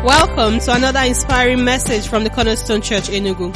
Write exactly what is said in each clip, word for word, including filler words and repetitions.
Welcome to another inspiring message from the Cornerstone Church, Enugu.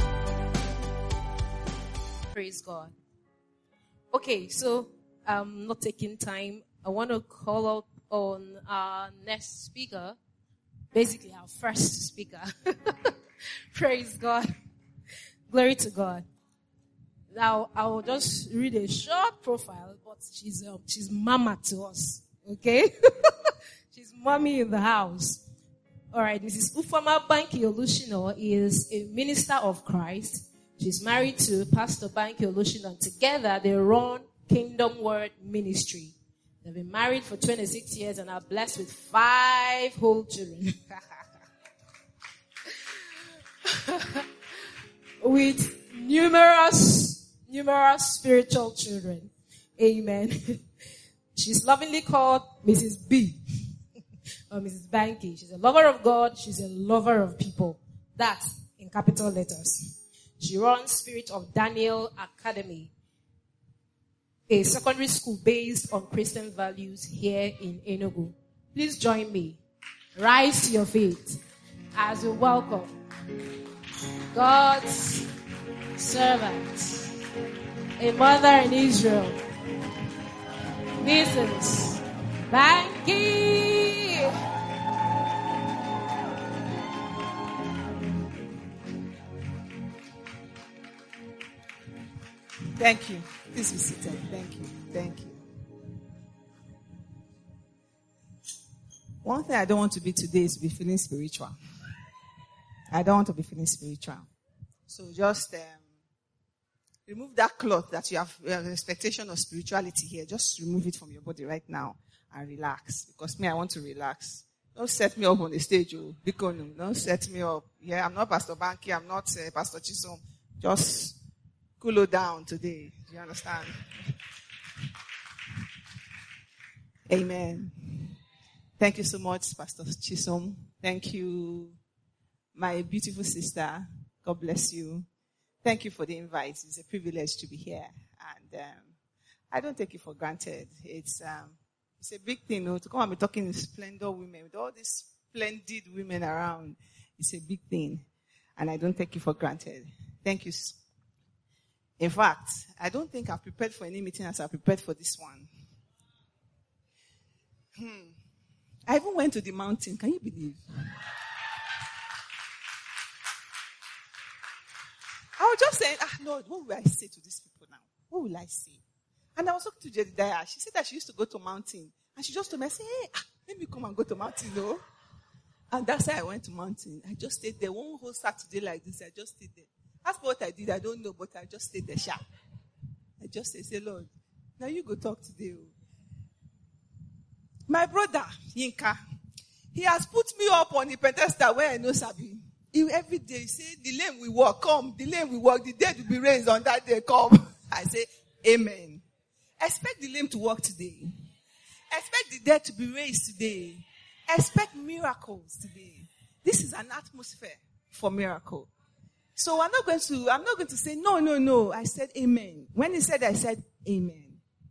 Praise God. Okay, so I'm not taking time. I want to call out on our next speaker, basically our first speaker. Praise God. Glory to God. Now, I will just read a short profile, but she's uh, she's mama to us, okay? She's mommy in the house. All right, Missus Ufoma Banki Olushino is a minister of Christ. She's married to Pastor Banki Olushino. Together, they run Kingdom Word Ministry. They've been married for twenty-six years and are blessed with five whole children. With numerous, numerous spiritual children. Amen. She's lovingly called Missus B. Or Missus Banki. She's a lover of God. She's a lover of people. That's in capital letters. She runs Spirit of Daniel Academy, a secondary school based on Christian values here in Enugu. Please join me. Rise to your feet as we welcome God's servant, a mother in Israel, Missus Banki. Thank you. Please be seated. Thank you. Thank you. One thing I don't want to be today is to be feeling spiritual. I don't want to be feeling spiritual. So just um, remove that cloth that you have, you have an expectation of spirituality here. Just remove it from your body right now and relax. Because me, I want to relax. Don't set me up on the stage. Oh, Bikonu. Don't set me up. Yeah, I'm not Pastor Banki. I'm not uh, Pastor Chisom. Just cool down today. Do you understand? Amen. Thank you so much, Pastor Chisom. Thank you, my beautiful sister. God bless you. Thank you for the invite. It's a privilege to be here. And um, I don't take it for granted. It's um, it's a big thing, you know, to come and be talking to splendor women, with all these splendid women around. It's a big thing. And I don't take it for granted. Thank you. In fact, I don't think I've prepared for any meeting as I prepared for this one. Hmm. I even went to the mountain. Can you believe? I was just saying, ah, Lord, what will I say to these people now? What will I say? And I was talking to Jedediah. She said that she used to go to mountain. And she just told me, I said, hey, ah, let me come and go to mountain, no? And that's how I went to mountain. I just stayed there. One whole Saturday like this, I just stayed there. That's what I did. I don't know, but I just stayed there sharp. I just say, say, Lord, now you go talk today. My brother, Yinka, he has put me up on the pedestal where I know Sabi. He, every day he say, the lame will walk, come. The lame will walk. The dead will be raised on that day, come. I say, amen. Expect the lame to walk today. Expect the dead to be raised today. Expect miracles today. This is an atmosphere for miracle. So I'm not going to, I'm not going to say, no, no, no. I said amen. When he said, I said amen.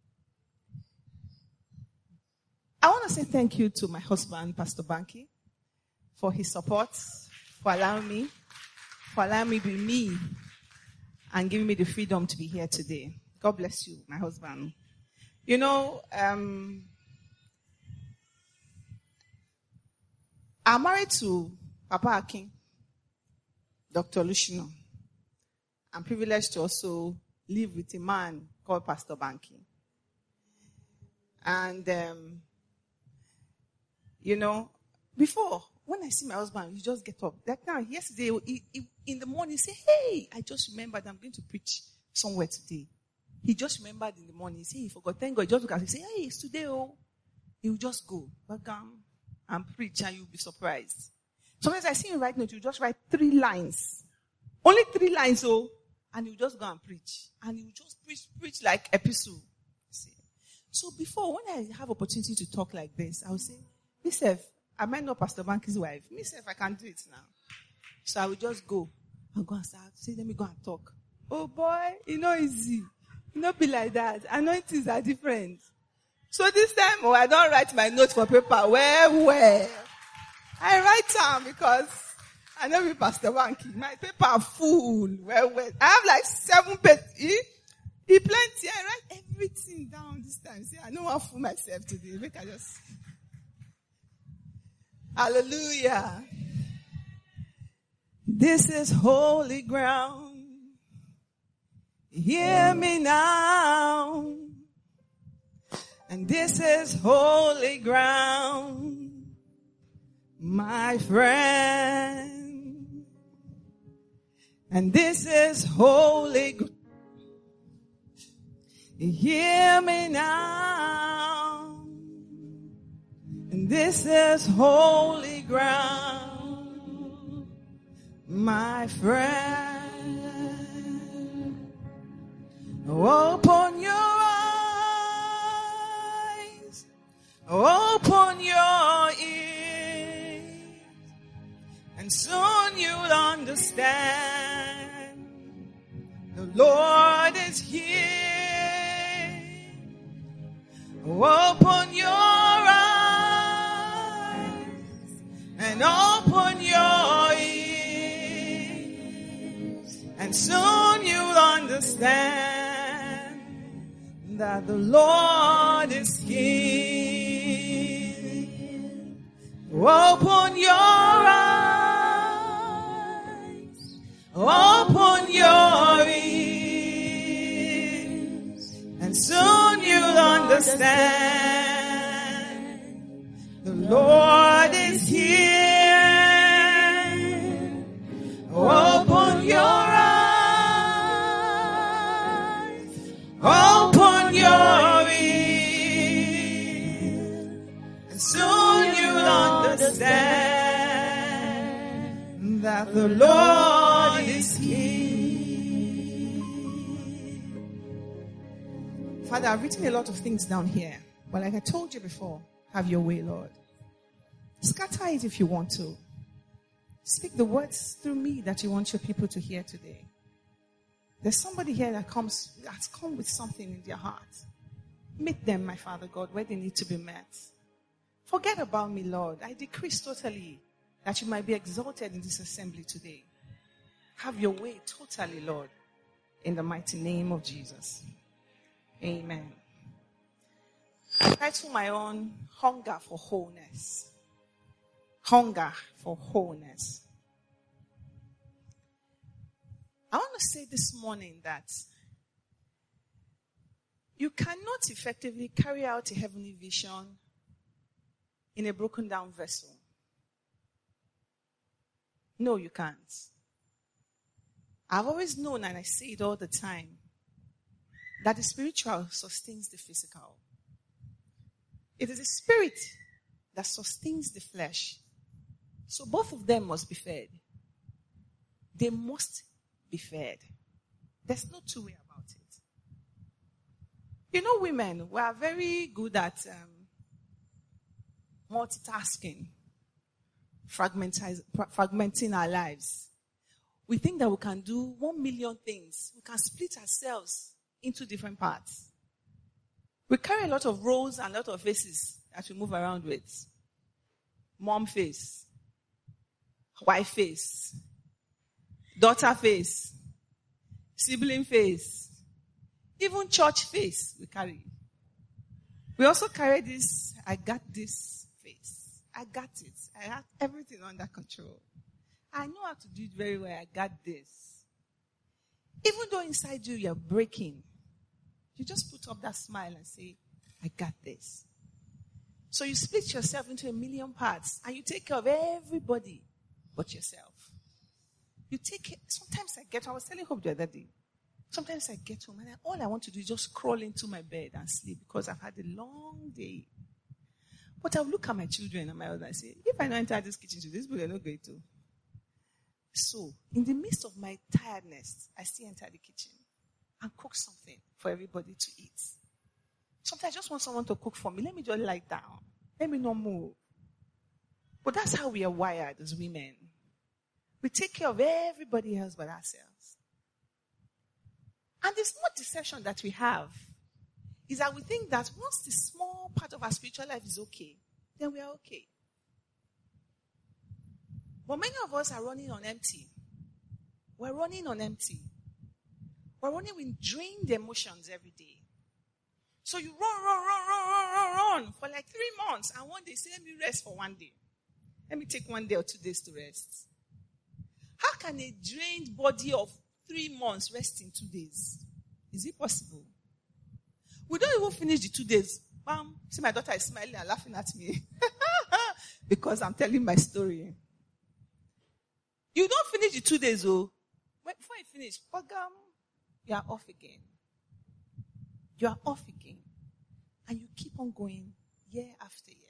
I want to say thank you to my husband, Pastor Banki, for his support, for allowing me, for allowing me to be me, and giving me the freedom to be here today. God bless you, my husband. You know, um, I'm married to Papa Akin, Doctor Lushino. I'm privileged to also live with a man called Pastor Banki. And, um, you know, before, when I see my husband, he just get up. Like now, yesterday, he, he, in the morning, he say, hey, I just remembered I'm going to preach somewhere today. He just remembered in the morning. He said he forgot. Thank God. He just look at me and say, hey, it's today, oh. He will just go back um, and preach, and you'll be surprised. Sometimes I see him write notes, you just write three lines. Only three lines, oh, and you just go and preach. And you just preach, preach like epistle. See? So before, when I have opportunity to talk like this, I will say, myself, I might not Pastor Banki's wife. Myself, I can do it now. So I will just go and go and start. Say, let me go and talk. Oh boy, you know easy. You know be like that. Anointings are different. So this time, oh, I don't write my notes for paper. Well, well. I write down because I know we Pastor Wanky. My paper are full. Well, well. I have like seven pages. He, he plenty. I write everything down this time. See, I don't want to fool myself today. Make I just. Hallelujah. This is holy ground. Hear me now. And this is holy ground, my friend. And this is holy ground. Hear me now. And this is holy ground, my friend. Open your eyes, open your ears, and soon you'll understand the Lord is here. Open your eyes and open your ears, and soon you'll understand that the Lord is here. Open your eyes, open your ears, and soon you'll understand the Lord is here. Open your eyes, open your ears, and soon you'll understand that the Lord is here. Father, I've written a lot of things down here, but like I told you before, have your way, Lord. Scatter it if you want to. Speak the words through me that you want your people to hear today. There's somebody here that comes, that's come with something in their heart. Meet them, my Father God, where they need to be met. Forget about me, Lord. I decrease totally that you might be exalted in this assembly today. Have your way totally, Lord, in the mighty name of Jesus. Amen. I title my own Hunger for Wholeness. Hunger for Wholeness. I want to say this morning that you cannot effectively carry out a heavenly vision in a broken down vessel. No, you can't. I've always known, and I say it all the time, that the spiritual sustains the physical. It is the spirit that sustains the flesh. So both of them must be fed. They must be fed. There's no two way about it. You know, women, we are very good at um, multitasking, fragmenting our lives. We think that we can do one million things. We can split ourselves into different parts. We carry a lot of roles and a lot of faces that we move around with. Mom face, wife face, daughter face, sibling face, even church face we carry. We also carry this, I got this face. I got it. I have everything under control. I know how to do it very well. I got this. Even though inside you you're breaking, you just put up that smile and say, I got this. So you split yourself into a million parts and you take care of everybody but yourself. You take care. Sometimes I get, I was telling Hope the other day, sometimes I get home and I, all I want to do is just crawl into my bed and sleep because I've had a long day. But I'll look at my children and my husband and say, if I don't enter this kitchen today, this people are not going to. So, in the midst of my tiredness, I still enter the kitchen and cook something for everybody to eat. Sometimes I just want someone to cook for me. Let me just lie down. Let me not move. But that's how we are wired as women. We take care of everybody else but ourselves. And the small deception that we have is that we think that once the small part of our spiritual life is okay, then we are okay. But many of us are running on empty. We're running on empty. We're running with drained emotions every day. So you run, run, run, run, run, run, run for like three months. And one day, say, let me rest for one day. Let me take one day or two days to rest. How can a drained body of three months rest in two days? Is it possible? We don't even finish the two days. Bam. See, my daughter is smiling and laughing at me. Because I'm telling my story. You don't finish the two days, oh. Before you finish, Pagam, you are off again. You are off again. And you keep on going year after year.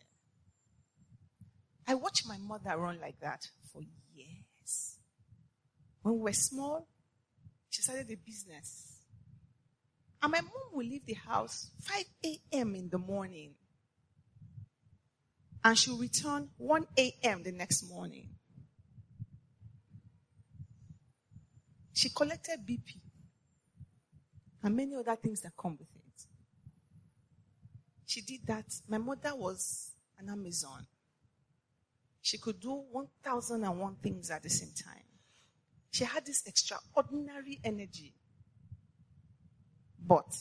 I watched my mother run like that for years. When we were small, she started a business. And my mom would leave the house five a.m. in the morning. And she'll return one a.m. the next morning. She collected B P. And many other things that come with it. She did that. My mother was an Amazon. She could do one thousand one things at the same time. She had this extraordinary energy. But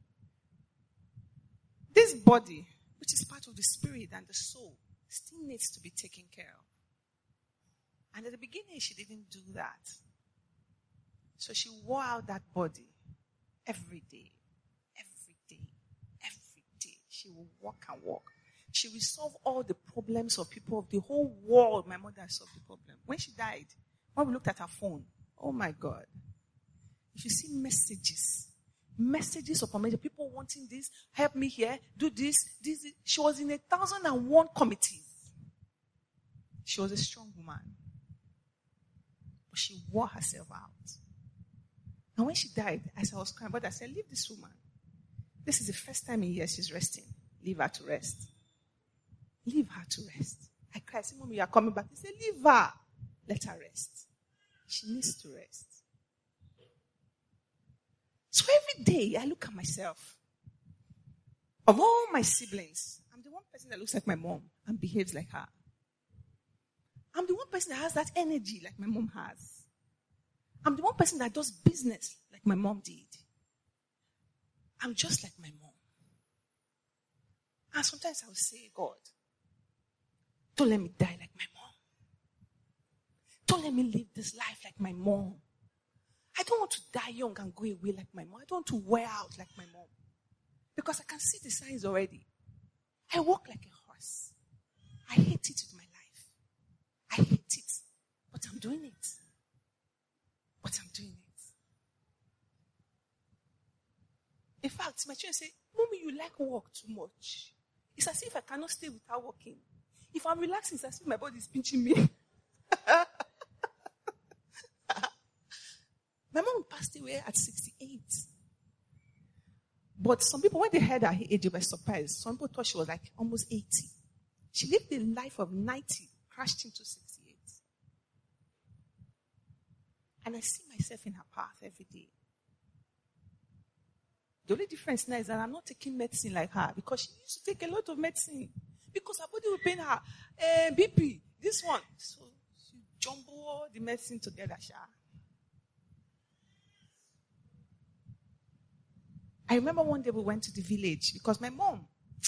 this body, which is part of the spirit and the soul, still needs to be taken care of. And at the beginning, she didn't do that. So she wore out that body every day, every day, every day. She will walk and walk. She will solve all the problems of people of the whole world. My mother solved the problem. When she died, when we looked at her phone, oh my God. If you see messages, messages upon messages, people wanting this, help me here, do this, this, this. She was in a thousand and one committees. She was a strong woman. But she wore herself out. And when she died, as I was crying, but I said, leave this woman. This is the first time in years she's resting. Leave her to rest. Leave her to rest. I cried. I said, Mommy, you are coming back. He said, leave her. Let her rest. She needs to rest. So every day I look at myself. Of all my siblings, I'm the one person that looks like my mom and behaves like her. I'm the one person that has that energy like my mom has. I'm the one person that does business like my mom did. I'm just like my mom. And sometimes I will say, God, don't let me die like my mom. Don't let me live this life like my mom. I don't want to die young and go away like my mom. I don't want to wear out like my mom. Because I can see the signs already. I walk like a horse. I hate it with my life. I hate it. But I'm doing it. But I'm doing it. In fact, my children say, Mommy, you like work too much. It's as if I cannot stay without working. If I'm relaxing, it's as if my body is pinching me. My mom passed away at sixty-eight. But some people, when they heard her age, they were surprised. Some people thought she was like almost eighty. She lived a life of ninety, crashed into sixty-eight. And I see myself in her path every day. The only difference now is that I'm not taking medicine like her, because she used to take a lot of medicine. Because her body will pain her. Uh, B P, this one. So she jumble all the medicine together. Sha. I remember one day we went to the village because my mom,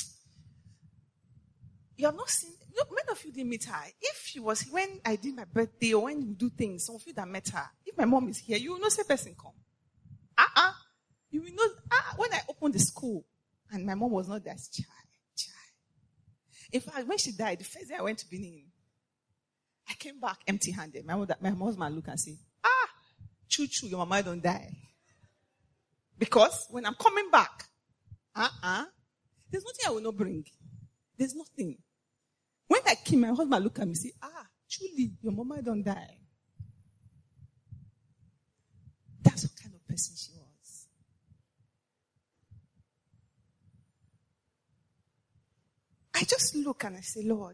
you have not seen, look, many of you didn't meet her. If she was, when I did my birthday or when you do things, some of you that met her, if my mom is here, you will not say person come. Uh-uh. You will not, uh, when I opened the school and my mom was not there, child, child. In fact, when she died, the first day I went to Benin, I came back empty-handed. My mother, my husband looked and said, ah, choo-choo, your mama don't die. Because when I'm coming back, uh-uh, there's nothing I will not bring. There's nothing. When I came, my husband looked at me and said, ah, truly, your mama don't die. That's what kind of person she was. I just look and I say, Lord,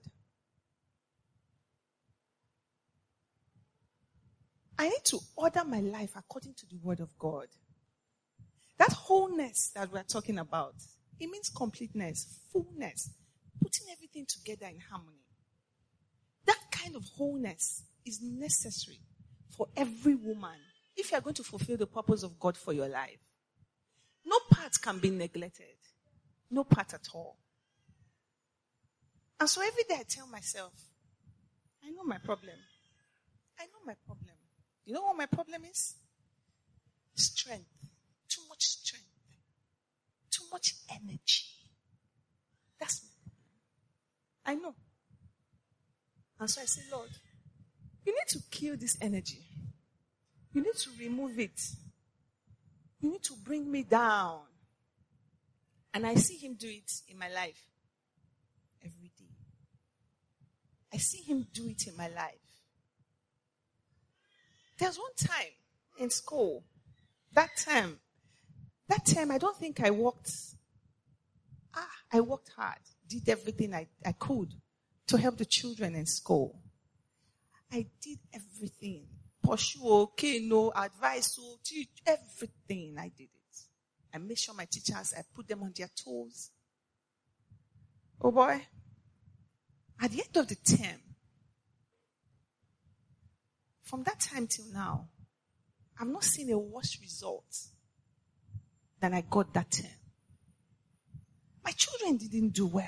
I need to order my life according to the word of God. That wholeness that we're talking about, it means completeness, fullness, putting everything together in harmony. That kind of wholeness is necessary for every woman if you are going to fulfill the purpose of God for your life. No part can be neglected. No part at all. And so every day I tell myself, I know my problem. I know my problem. You know what my problem is? Strength. Too much strength. Too much energy. That's my problem. I know. And so I say, Lord, you need to kill this energy. You need to remove it. You need to bring me down. And I see him do it in my life every day. I see him do it in my life. There's one time in school, that time, that time I don't think I worked, ah, I worked hard, did everything I, I could to help the children in school. I did everything. Pursue, okay, no, advice, so teach, everything I did it. I made sure my teachers, I put them on their toes. Oh boy. At the end of the term, from that time till now, I've not seen a worse result than I got that term. My children didn't do well.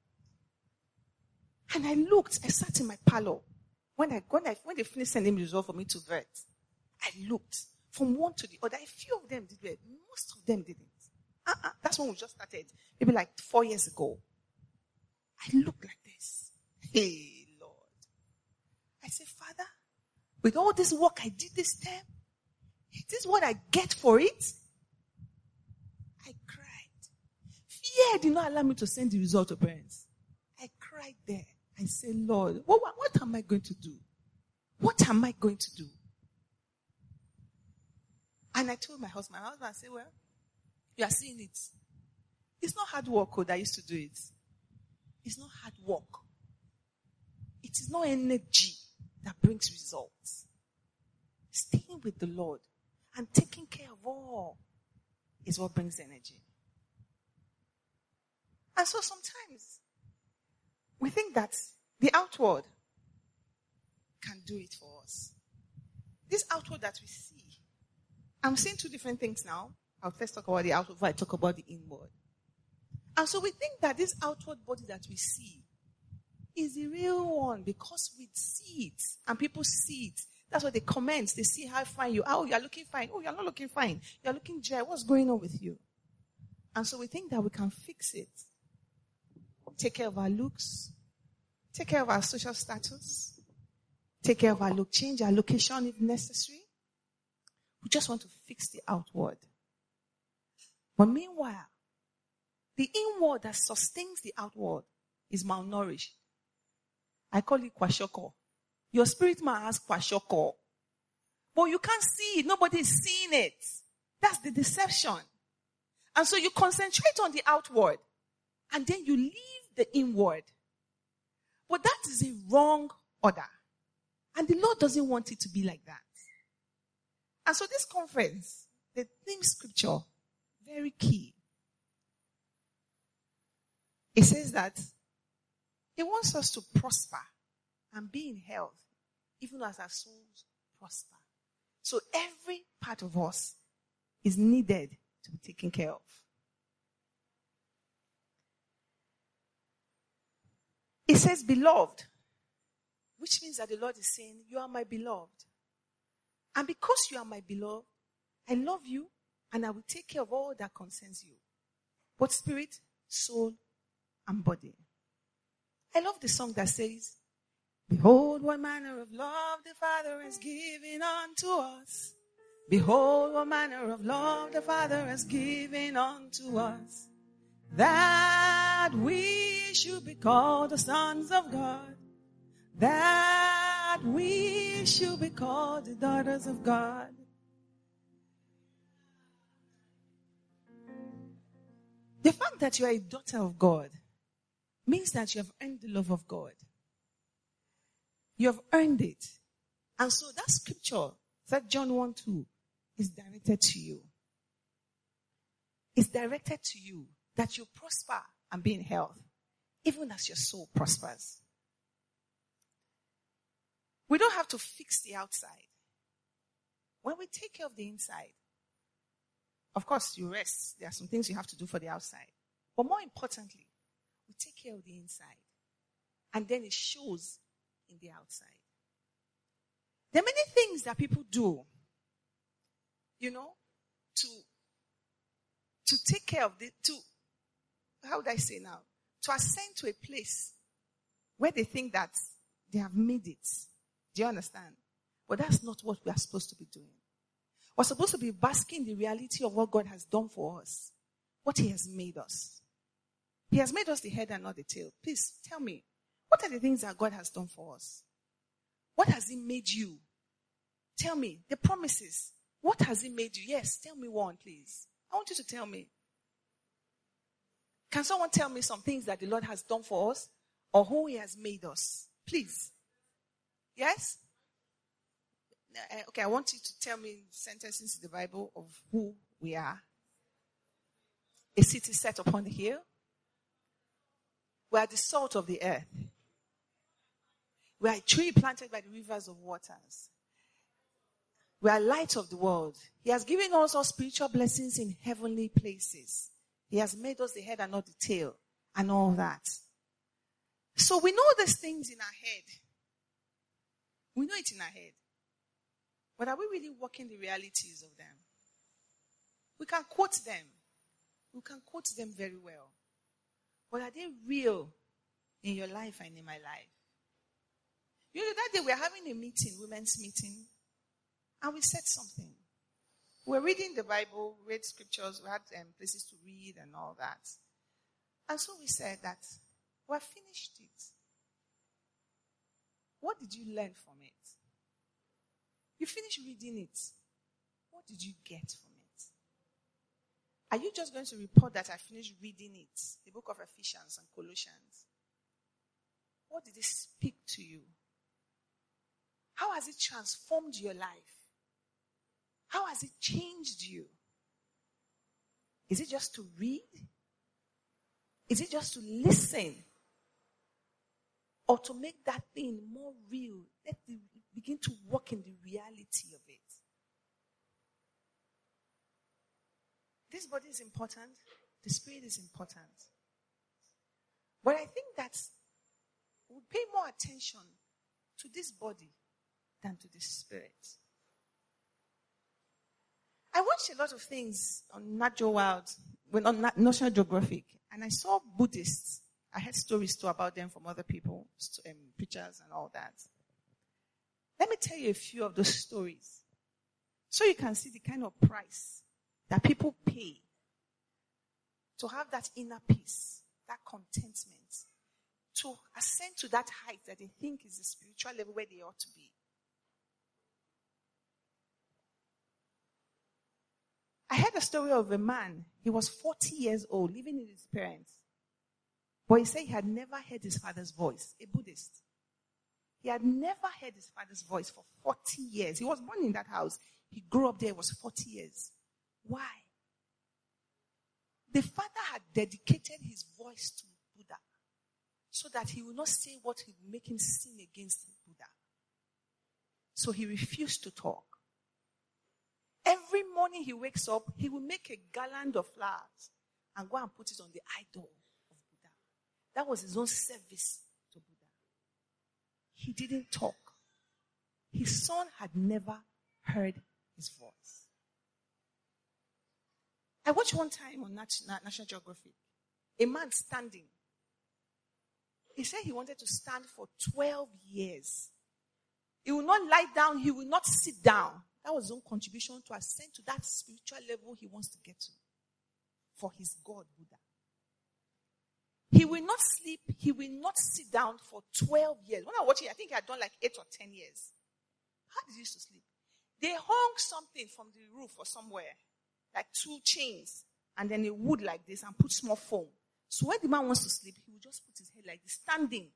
And I looked, I sat in my parlor. When I, when I, when they finished sending me results for me to vet, I looked from one to the other. A few of them did well. Most of them didn't. Uh-uh. That's when we just started. Maybe like four years ago. I looked like this. Hey, Lord. I said, Father, with all this work I did this term, is this what I get for it? I cried. Fear did not allow me to send the result to parents. I cried there. I said, Lord, what, what, what am I going to do? What am I going to do? And I told my husband, my husband said, well, you are seeing it. It's not hard work, oh, that I used to do it. It's not hard work. It is not energy that brings results. Staying with the Lord and taking care of all is what brings energy. And so sometimes we think that the outward can do it for us. This outward that we see. I'm saying two different things now. I'll first talk about the outward before I talk about the inward. And so we think that this outward body that we see is the real one because we see it and people see it. That's what they comment. They see how fine you are. Oh, you're looking fine. Oh, you're not looking fine. You're looking dry. What's going on with you? And so we think that we can fix it. Take care of our looks. Take care of our social status. Take care of our look. Change our location if necessary. We just want to fix the outward. But meanwhile, the inward that sustains the outward is malnourished. I call it kwashoko. Your spirit man has kwashoko. But you can't see it. Nobody is seeing it. That's the deception. And so you concentrate on the outward. And then you leave the inward. But that is a wrong order. And the Lord doesn't want it to be like that. And so this conference, the theme scripture, very key. It says that He wants us to prosper and be in health, even as our souls prosper. So every part of us is needed to be taken care of. It says, beloved, which means that the Lord is saying, you are my beloved. And because you are my beloved, I love you and I will take care of all that concerns you, both spirit, soul, and body. I love the song that says, behold what manner of love the Father has given unto us. Behold what manner of love the Father has given unto us, that we should be called the sons of God, that we should be called the daughters of God. The fact that you are a daughter of God means that you have earned the love of God. You have earned it. And so that scripture, that John one two, is directed to you. It's directed to you that you prosper and be in health, even as your soul prospers. We don't have to fix the outside. When we take care of the inside, of course, you rest. There are some things you have to do for the outside. But more importantly, we take care of the inside. And then it shows in the outside. There are many things that people do, you know, to, to take care of the, to, how would I say now? To ascend to a place where they think that they have made it. Do you understand? But that's not what we are supposed to be doing. We're supposed to be basking in the reality of what God has done for us. What He has made us. He has made us the head and not the tail. Please tell me, what are the things that God has done for us? What has He made you? Tell me, the promises. What has He made you? Yes, tell me one, please. I want you to tell me. Can someone tell me some things that the Lord has done for us? Or who He has made us? Please. Yes? Okay, I want you to tell me sentences in the Bible of who we are. A city set upon the hill. We are the salt of the earth. We are a tree planted by the rivers of waters. We are light of the world. He has given us all spiritual blessings in heavenly places. He has made us the head and not the tail, and all that. So we know these things in our head. We know it in our head. But are we really walking the realities of them? We can quote them. We can quote them very well. But are they real in your life and in my life? You know, that day we were having a meeting, women's meeting, and we said something. We were reading the Bible, read scriptures, we had um, places to read and all that. And so we said that we have finished it. What did you learn from it? You finished reading it. What did you get from it? Are you just going to report that I finished reading it? The book of Ephesians and Colossians. What did it speak to you? How has it transformed your life? How has it changed you? Is it just to read? Is it just to listen? Or to make that thing more real? Let it begin to walk in the reality of it. This body is important. The spirit is important. But I think that we'll pay more attention to this body than to the spirit. I watched a lot of things on Nat Geo Wild, well, on National Geographic, and I saw Buddhists. I heard stories too about them from other people, um, preachers and all that. Let me tell you a few of those stories, so you can see the kind of price that people pay to have that inner peace, that contentment, to ascend to that height that they think is the spiritual level where they ought to be. I heard a story of a man. He was forty years old, living with his parents. But he said he had never heard his father's voice, a Buddhist. He had never heard his father's voice for forty years. He was born in that house. He grew up there, it was forty years. Why? The father had dedicated his voice to Buddha so that he would not say what would make him sin against Buddha. So he refused to talk. Every morning he wakes up, he will make a garland of flowers and go and put it on the idol of Buddha. That was his own service to Buddha. He didn't talk. His son had never heard his voice. I watched one time on National Geographic, a man standing. He said he wanted to stand for twelve years. He will not lie down. He will not sit down. That was his own contribution to ascend to that spiritual level he wants to get to for his God, Buddha. He will not sleep. He will not sit down for twelve years. When I watched it, I think he had done like eight or ten years. How did he used to sleep? They hung something from the roof or somewhere, like two chains, and then a wood like this, and put small foam. So when the man wants to sleep, he will just put his head like this, standing.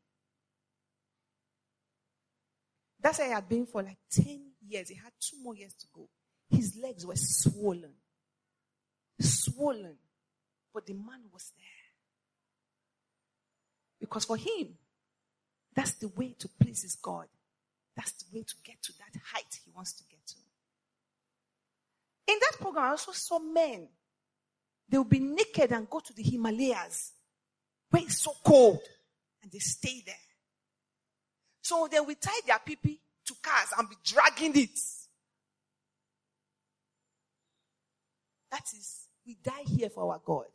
That's why he had been for like ten years. He had two more years to go. His legs were swollen. Swollen. But the man was there. Because for him, that's the way to please his God. That's the way to get to that height he wants to get to. In that program, I also saw men. They will be naked and go to the Himalayas, where it's so cold, and they stay there. So they will tie their pee-pee to cars and be dragging it. That is, we die here for our God.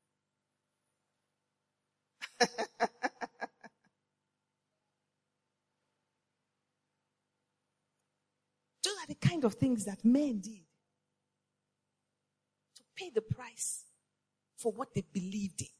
Those are the kind of things that men did to pay the price for what they believed in.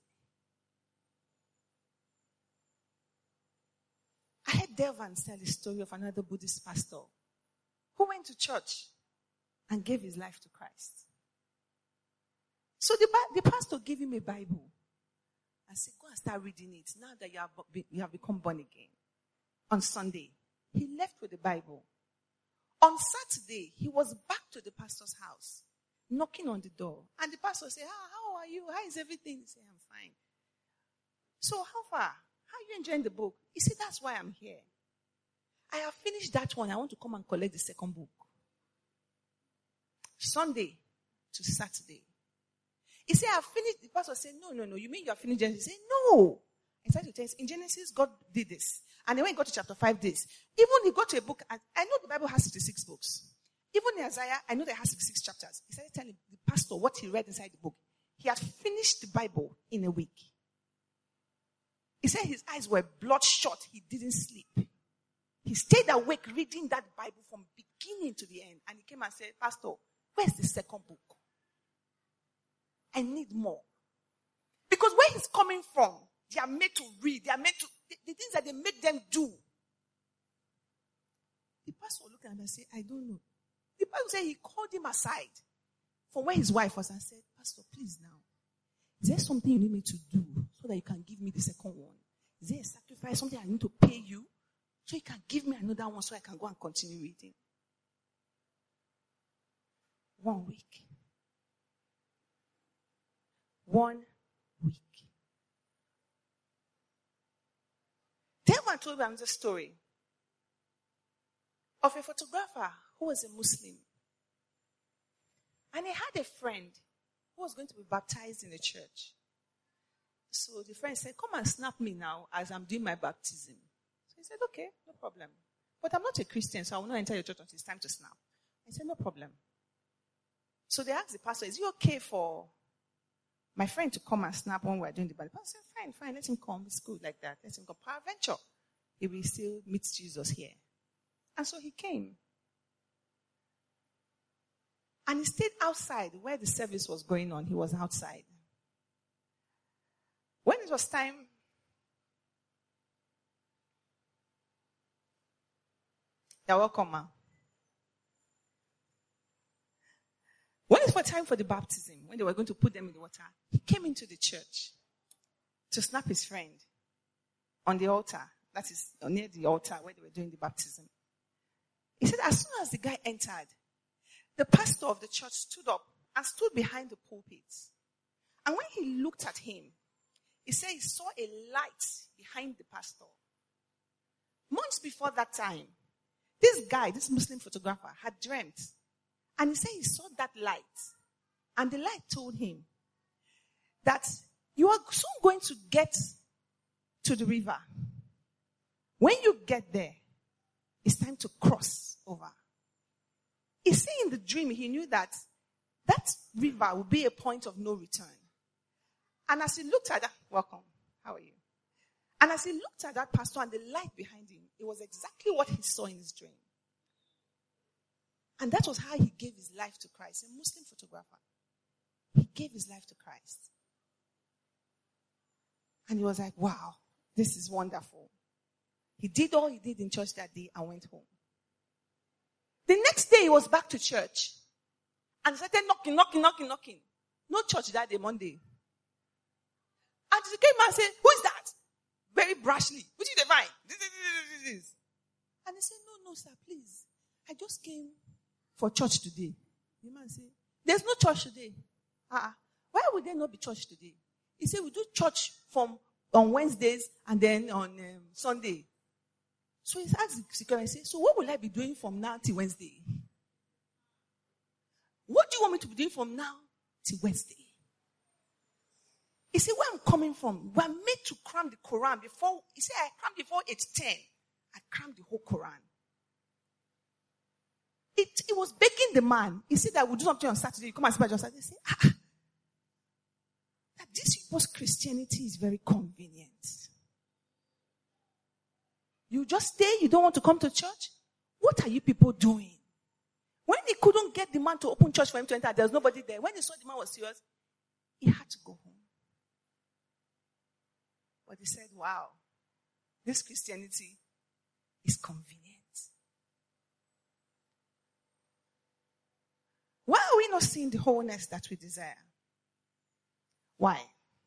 I heard Devan tell the story of another Buddhist pastor who went to church and gave his life to Christ. So the, the pastor gave him a Bible and said, go and start reading it now that you have, you have become born again. On Sunday, he left with the Bible. On Saturday, he was back to the pastor's house, knocking on the door. And the pastor said, ah, how are you? How is everything? He said, I'm fine. So how far? How are you enjoying the book? He said, that's why I'm here. I have finished that one. I want to come and collect the second book. Sunday to Saturday. He said, I've finished. The pastor said, no, no, no. You mean you have finished Genesis? He said, no. I started to tell him, in Genesis, God did this. And then when he got to chapter five days, even he got to a book, and I know the Bible has sixty-six books. Even in Isaiah, I know that it has sixty-six chapters. He started telling the pastor what he read inside the book. He had finished the Bible in a week. He said his eyes were bloodshot. He didn't sleep. He stayed awake reading that Bible from beginning to the end. And he came and said, Pastor, where's the second book? I need more. Because where he's coming from, they are made to read. They are made to, the, the things that they make them do. The pastor looked at him and said, I don't know. The pastor said he called him aside from where his wife was and said, Pastor, please now, is there something you need me to do so that you can give me the second one? Is there a sacrifice, something I need to pay you so you can give me another one so I can go and continue reading? One week. One week. Devan told me another story of a photographer who was a Muslim. And he had a friend who was going to be baptized in the church. So the friend said, come and snap me now as I'm doing my baptism. So he said, okay, no problem. But I'm not a Christian, so I will not enter your church until it's time to snap. I said, no problem. So they asked the pastor, is it okay for my friend to come and snap when we're doing the baptism? The pastor said, fine, fine, let him come. It's good like that. Let him go. Peradventure, he will still meet Jesus here. And so he came. And he stayed outside where the service was going on. He was outside. When it was time, you're welcome, ma. When it was time for the baptism, when they were going to put them in the water, he came into the church to snap his friend on the altar. That is near the altar where they were doing the baptism. He said, as soon as the guy entered, the pastor of the church stood up and stood behind the pulpit. And when he looked at him, he said he saw a light behind the pastor. Months before that time, this guy, this Muslim photographer, had dreamt. And he said he saw that light. And the light told him that you are soon going to get to the river. When you get there, it's time to cross over. He said in the dream, he knew that that river would be a point of no return. And as he looked at that, welcome, how are you? And as he looked at that pastor and the light behind him, it was exactly what he saw in his dream. And that was how he gave his life to Christ, a Muslim photographer. He gave his life to Christ. And he was like, wow, this is wonderful. He did all he did in church that day and went home. The next day he was back to church and started knocking, knocking, knocking, knocking. No church that day, Monday. And he came and said, who is that? Very brashly. Which is the vine? And he said, no, no, sir, please. I just came for church today. The man said, there's no church today. Uh-uh. Why would there not be church today? He said, we do church from on Wednesdays and then on um, Sunday. So he asked the security, he said, so what will I be doing from now till Wednesday? What do you want me to be doing from now till Wednesday? He said, where I'm coming from, we're made to cram the Quran before, he said, I crammed before age ten. I crammed the whole Quran. It, it was begging the man. He said that we'll do something on Saturday. You come and speak on Saturday. He said, ah, that this people's Christianity is very convenient. You just stay, you don't want to come to church? What are you people doing? When he couldn't get the man to open church for him to enter, there was nobody there. When he saw the man was serious, he had to go home. But he said, wow, this Christianity is convenient. Why are we not seeing the wholeness that we desire? Why?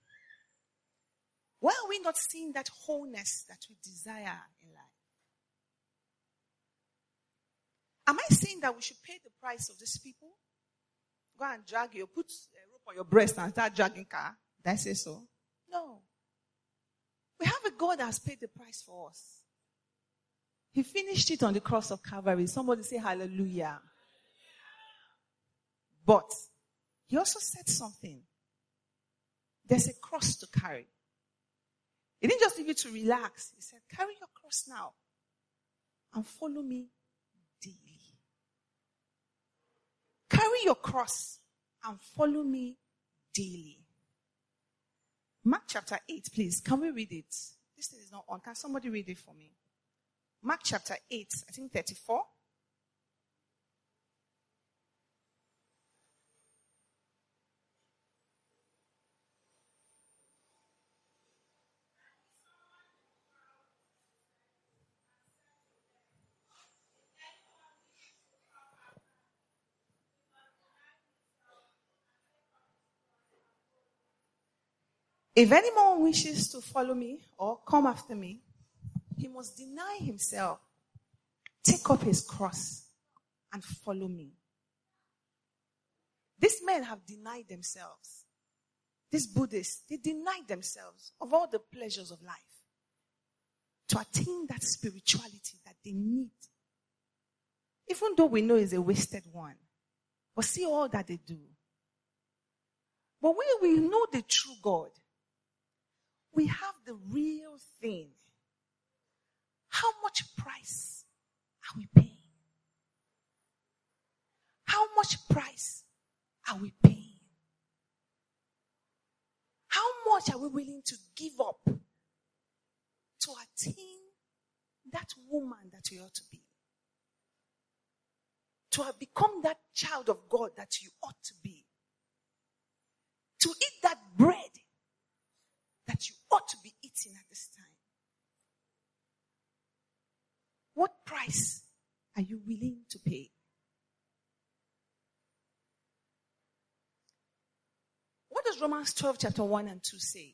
Why are we not seeing that wholeness that we desire in life? Am I saying that we should pay the price of these people? Go and drag you, put a rope on your breast and start dragging car. Did I say so? No. We have a God that has paid the price for us. He finished it on the cross of Calvary. Somebody say hallelujah. But he also said something. There's a cross to carry. He didn't just leave you to relax. He said, carry your cross now and follow me daily. Carry your cross and follow me daily. Mark chapter eight, please. Can we read it? This thing is not on. Can somebody read it for me? Mark chapter eight, I think thirty-four. If anyone wishes to follow me or come after me, he must deny himself, take up his cross, and follow me. These men have denied themselves. These Buddhists, they denied themselves of all the pleasures of life to attain that spirituality that they need. Even though we know it's a wasted one. But see all that they do. But when we know the true God, we have the real thing. How much price are we paying? How much price are we paying? How much are we willing to give up to attain that woman that we ought to be? To have become that child of God that you ought to be? To eat that bread that you ought to be eating at this time? What price are you willing to pay? What does Romans twelve, chapter one and two say?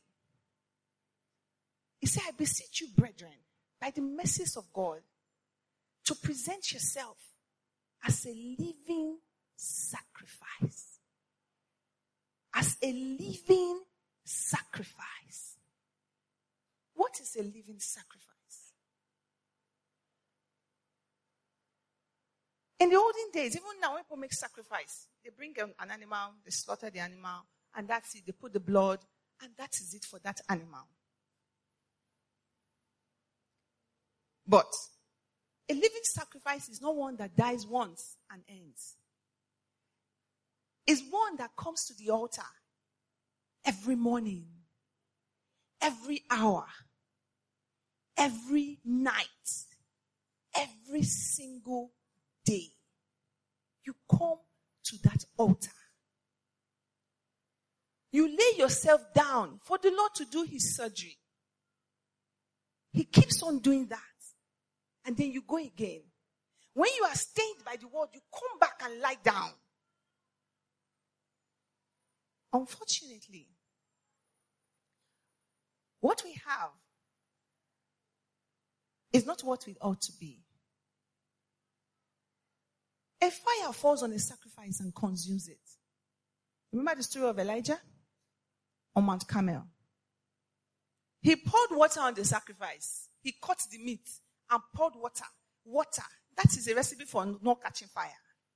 It says, I beseech you, brethren, by the mercies of God, to present yourself as a living sacrifice. As a living sacrifice. What is a living sacrifice? In the olden days, even now when people make sacrifice, they bring an animal, they slaughter the animal, and that's it. They put the blood, and that is it for that animal. But a living sacrifice is not one that dies once and ends. It's one that comes to the altar every morning, every hour, every night, every single day. You come to that altar. You lay yourself down for the Lord to do his surgery. He keeps on doing that. And then you go again. When you are stained by the word, you come back and lie down. Unfortunately, what we have is not what we ought to be. A fire falls on a sacrifice and consumes it. Remember the story of Elijah on Mount Carmel? He poured water on the sacrifice. He cut the meat and poured water. Water. That is a recipe for not catching fire.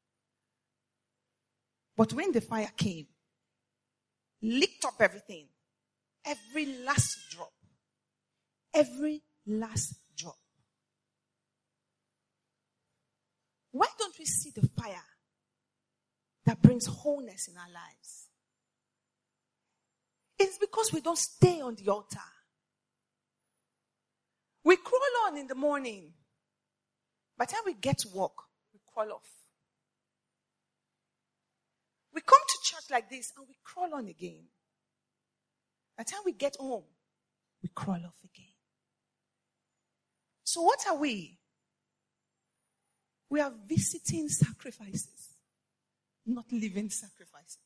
But when the fire came, licked up everything, every last drop, every last drop. Why don't we see the fire that brings wholeness in our lives? It's because we don't stay on the altar. We crawl on in the morning. By the time we get to work, we crawl off. We come to church like this and we crawl on again. By the time we get home, we crawl off again. So what are we? We are visiting sacrifices, not living sacrifices.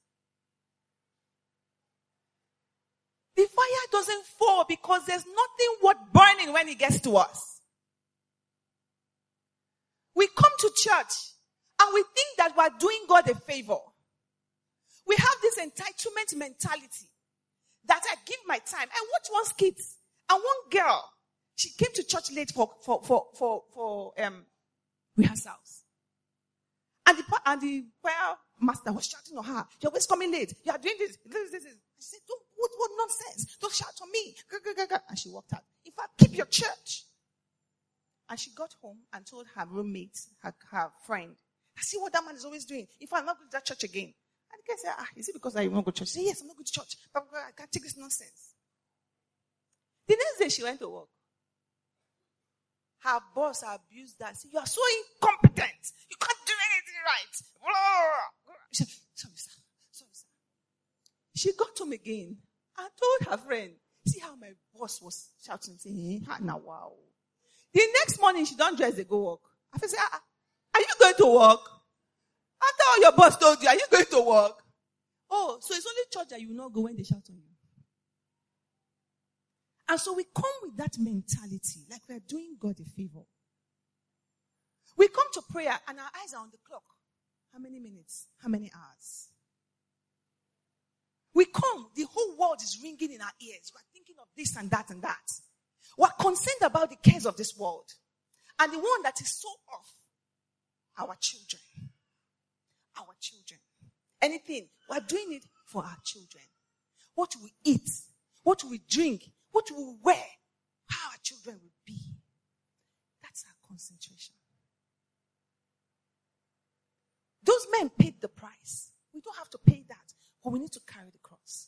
The fire doesn't fall because there's nothing worth burning when it gets to us. We come to church and we think that we're doing God a favor. We have this entitlement mentality that I give my time. I watch one skit and one girl, she came to church late for, for, for, for, for um, rehearsals. And the, and the choir master was shouting on her, "You're always coming late. You are doing this, this, this, this." I said, Don't, what, what nonsense? Don't shout on me. And she walked out. In fact, keep your church. And she got home and told her roommate, her, her friend, "I see what that man is always doing. In fact, I'm not going to that church again." And the guy said, "Ah, is it because I won't go to church?" She said, "Yes, I'm not going to church. But I can't take this nonsense." The next day she went to work. Her boss abused her. Said, "You are so incompetent. You can't do anything right." She said, "Sorry, sir. Sorry, sir." She got home again and told her friend, "See how my boss was shouting, saying, hey, now wow." The next morning, she don't dress, they go work. I said, ah, "Are you going to work? After all your boss told you, are you going to work?" "Oh, so it's only church that you will not go when they shout on you." And so we come with that mentality, like we are doing God a favor. We come to prayer and our eyes are on the clock. How many minutes? How many hours? We come, the whole world is ringing in our ears. We're thinking of this and that and that. We're concerned about the cares of this world. And the one that is so off, our children. Our children. Anything, we're doing it for our children. What we eat, what we drink, what we wear, how our children will be. That's our concentration. Those men paid the price. We don't have to pay that, but we need to carry the cross.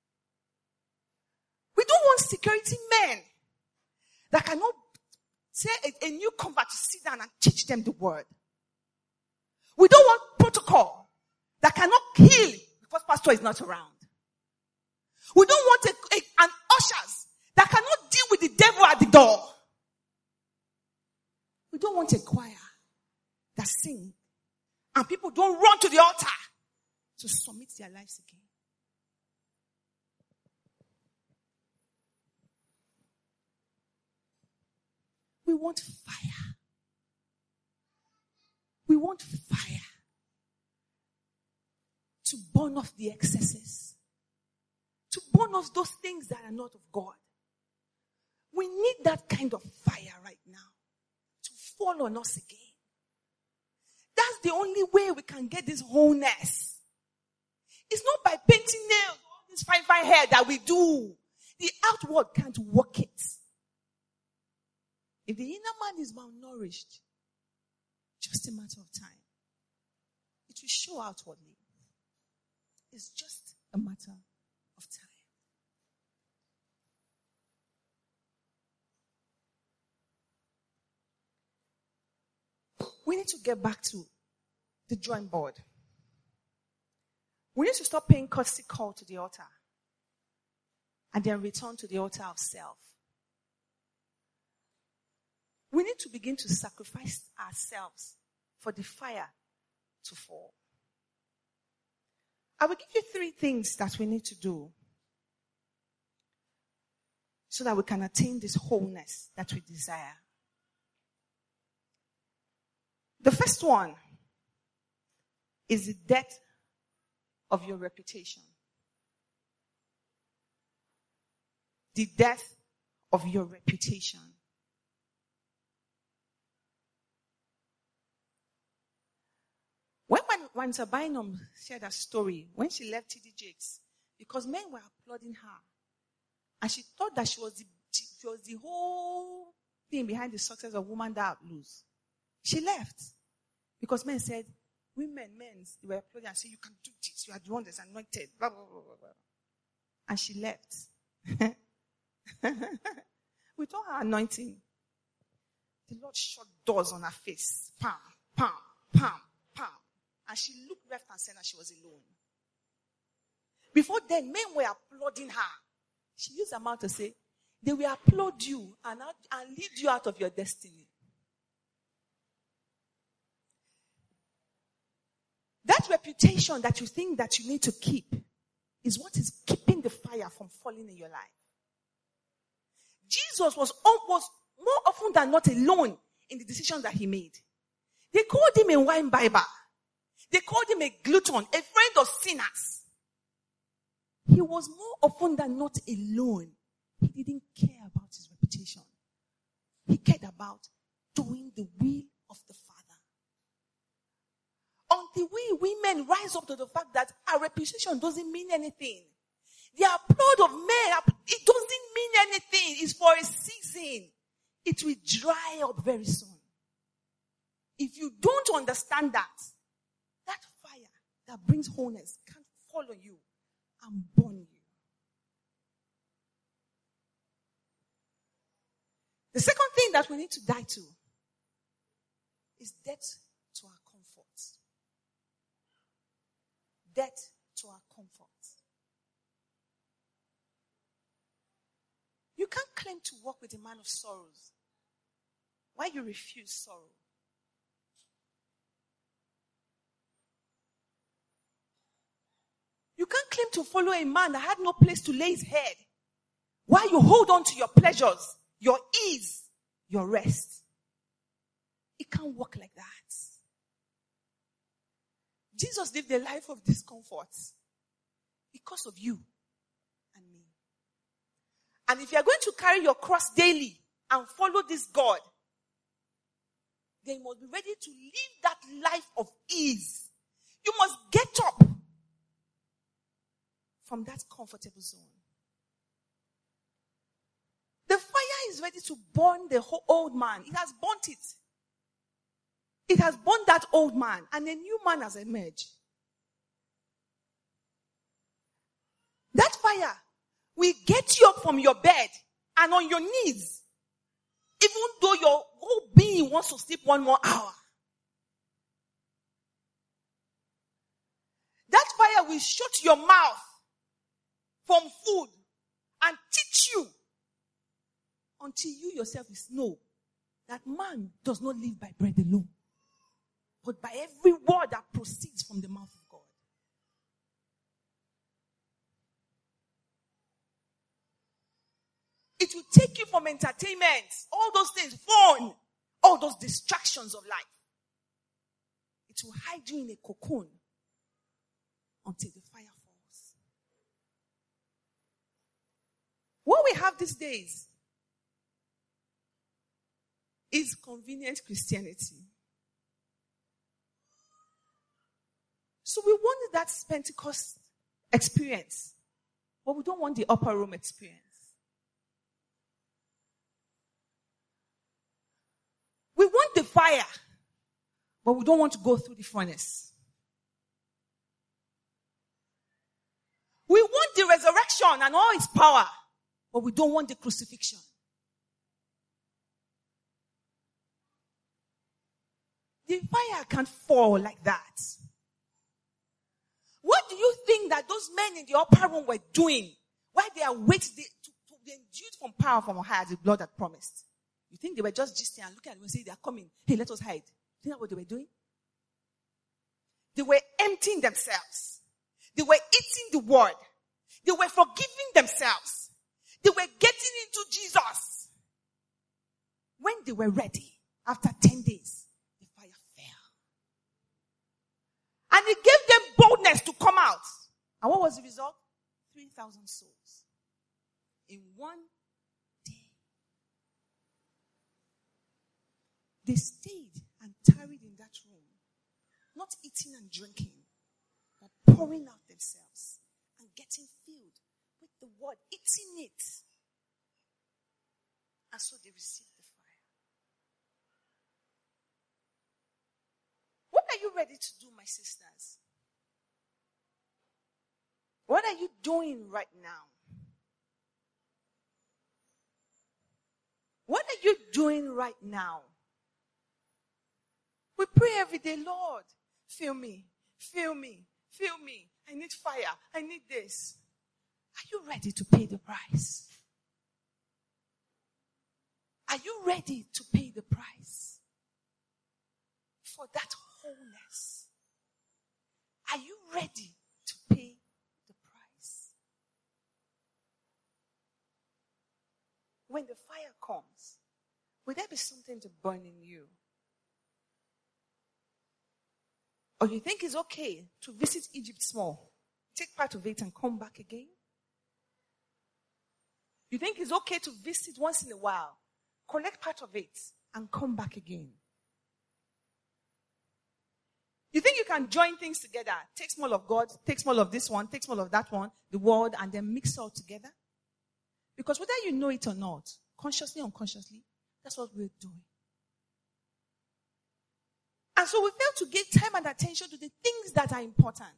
We don't want security men that cannot say a, a new convert to sit down and teach them the word. We don't want protocol that cannot heal because pastor is not around. We don't want a, a, an ushers that cannot deal with the devil at the door. We don't want a choir that sing and people don't run to the altar to submit their lives again. We want fire. We want fire to burn off the excesses, to burn off those things that are not of God. We need that kind of fire right now to fall on us again. That's the only way we can get this wholeness. It's not by painting nails, all this fine, fine hair that we do. The outward can't work it. If the inner man is malnourished, just a matter of time. It will show outwardly. It's just a matter of time. We need to get back to the drawing board. We need to stop paying courtesy call to the altar and then return to the altar of self. We need to begin to sacrifice ourselves for the fire to fall. I will give you three things that we need to do so that we can attain this wholeness that we desire. The first one is the death of your reputation. The death of your reputation. Juanita Bynum shared a story when she left T D Jakes because men were applauding her. And she thought that she was the, she, she was the whole thing behind the success of Woman That Lose. She left because men said, women, men, they were applauding and said, you can do this. You are the one that's anointed. Blah, blah, blah, blah, blah. And she left. With all her anointing, the Lord shut doors on her face. Pam, pam, pam, pam. And she looked left and center. She was alone. Before then, men were applauding her. She used her mouth to say, they will applaud you and, out, and lead you out of your destiny. That reputation that you think that you need to keep is what is keeping the fire from falling in your life. Jesus was almost more often than not alone in the decisions that he made. They called him a wine bibber. They called him a glutton, a friend of sinners. He was more often than not alone. He didn't care about his reputation. He cared about doing the will of the Father. Until we women rise up to the fact that our reputation doesn't mean anything. The applaud of men, it doesn't mean anything. It's for a season. It will dry up very soon. If you don't understand that, that fire that brings wholeness can't follow you and burn you. The second thing that we need to die to is death to our comfort. Death to our comfort. You can't claim to walk with a man of sorrows. Why you refuse sorrow? You can't claim to follow a man that had no place to lay his head. Why you hold on to your pleasures, your ease, your rest? It can't work like that. Jesus lived a life of discomfort because of you and me. And if you are going to carry your cross daily and follow this God, then you must be ready to live that life of ease. You must get up from that comfortable zone. The fire is ready to burn the whole old man. It has burnt it. It has burned that old man, and a new man has emerged. That fire will get you up from your bed and on your knees, even though your whole being wants to sleep one more hour. That fire will shut your mouth from food and teach you until you yourself know that man does not live by bread alone, but by every word that proceeds from the mouth of God. It will take you from entertainment, all those things, fun, all those distractions of life. It will hide you in a cocoon until the fire falls. What we have these days is convenient Christianity. So we want that Pentecost experience, but we don't want the upper room experience. We want the fire, but we don't want to go through the furnace. We want the resurrection and all its power, but we don't want the crucifixion. The fire can't fall like that. What do you think that those men in the upper room were doing while they are waiting to, to be endued from power from on high as the blood had promised? You think they were just gisting and looking at them and saying, they are coming. Hey, let us hide. You know what they were doing? They were emptying themselves. They were eating the word. They were forgiving themselves. They were getting into Jesus. When they were ready, after ten days, the fire fell. And it gave them boldness to come out. And what was the result? three thousand souls. In one day. They stayed and tarried in that room. Not eating and drinking, but pouring out themselves and getting filled with the word, eating it. And so they received the fire. What are you ready to do, my sisters? What are you doing right now? What are you doing right now? We pray every day, Lord, fill me, fill me, fill me. I need fire. I need this. Are you ready to pay the price? Are you ready to pay the price for that wholeness? Are you ready to pay the price? When the fire comes, will there be something to burn in you? Or you think it's okay to visit Egypt small, take part of it and come back again? You think it's okay to visit once in a while, collect part of it and come back again? You think you can join things together, take small of God, take small of this one, take small of that one, the world, and then mix all together? Because whether you know it or not, consciously or unconsciously, that's what we're doing. And so we fail to give time and attention to the things that are important.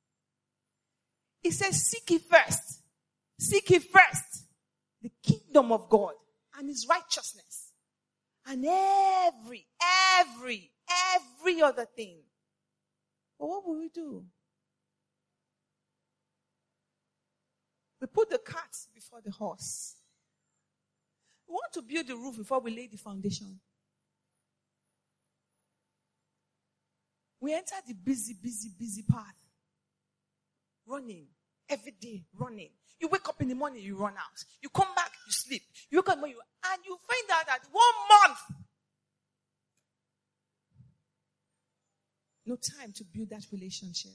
It says, seek ye first. Seek ye first the kingdom of God and his righteousness. And every, every, every other thing. But what will we do? We put the cart before the horse. We want to build the roof before we lay the foundation. We enter the busy, busy, busy path. Running. Every day, running. You wake up in the morning, you run out. You come back, you sleep. You wake up in the morning, and you find out that one month. No time to build that relationship.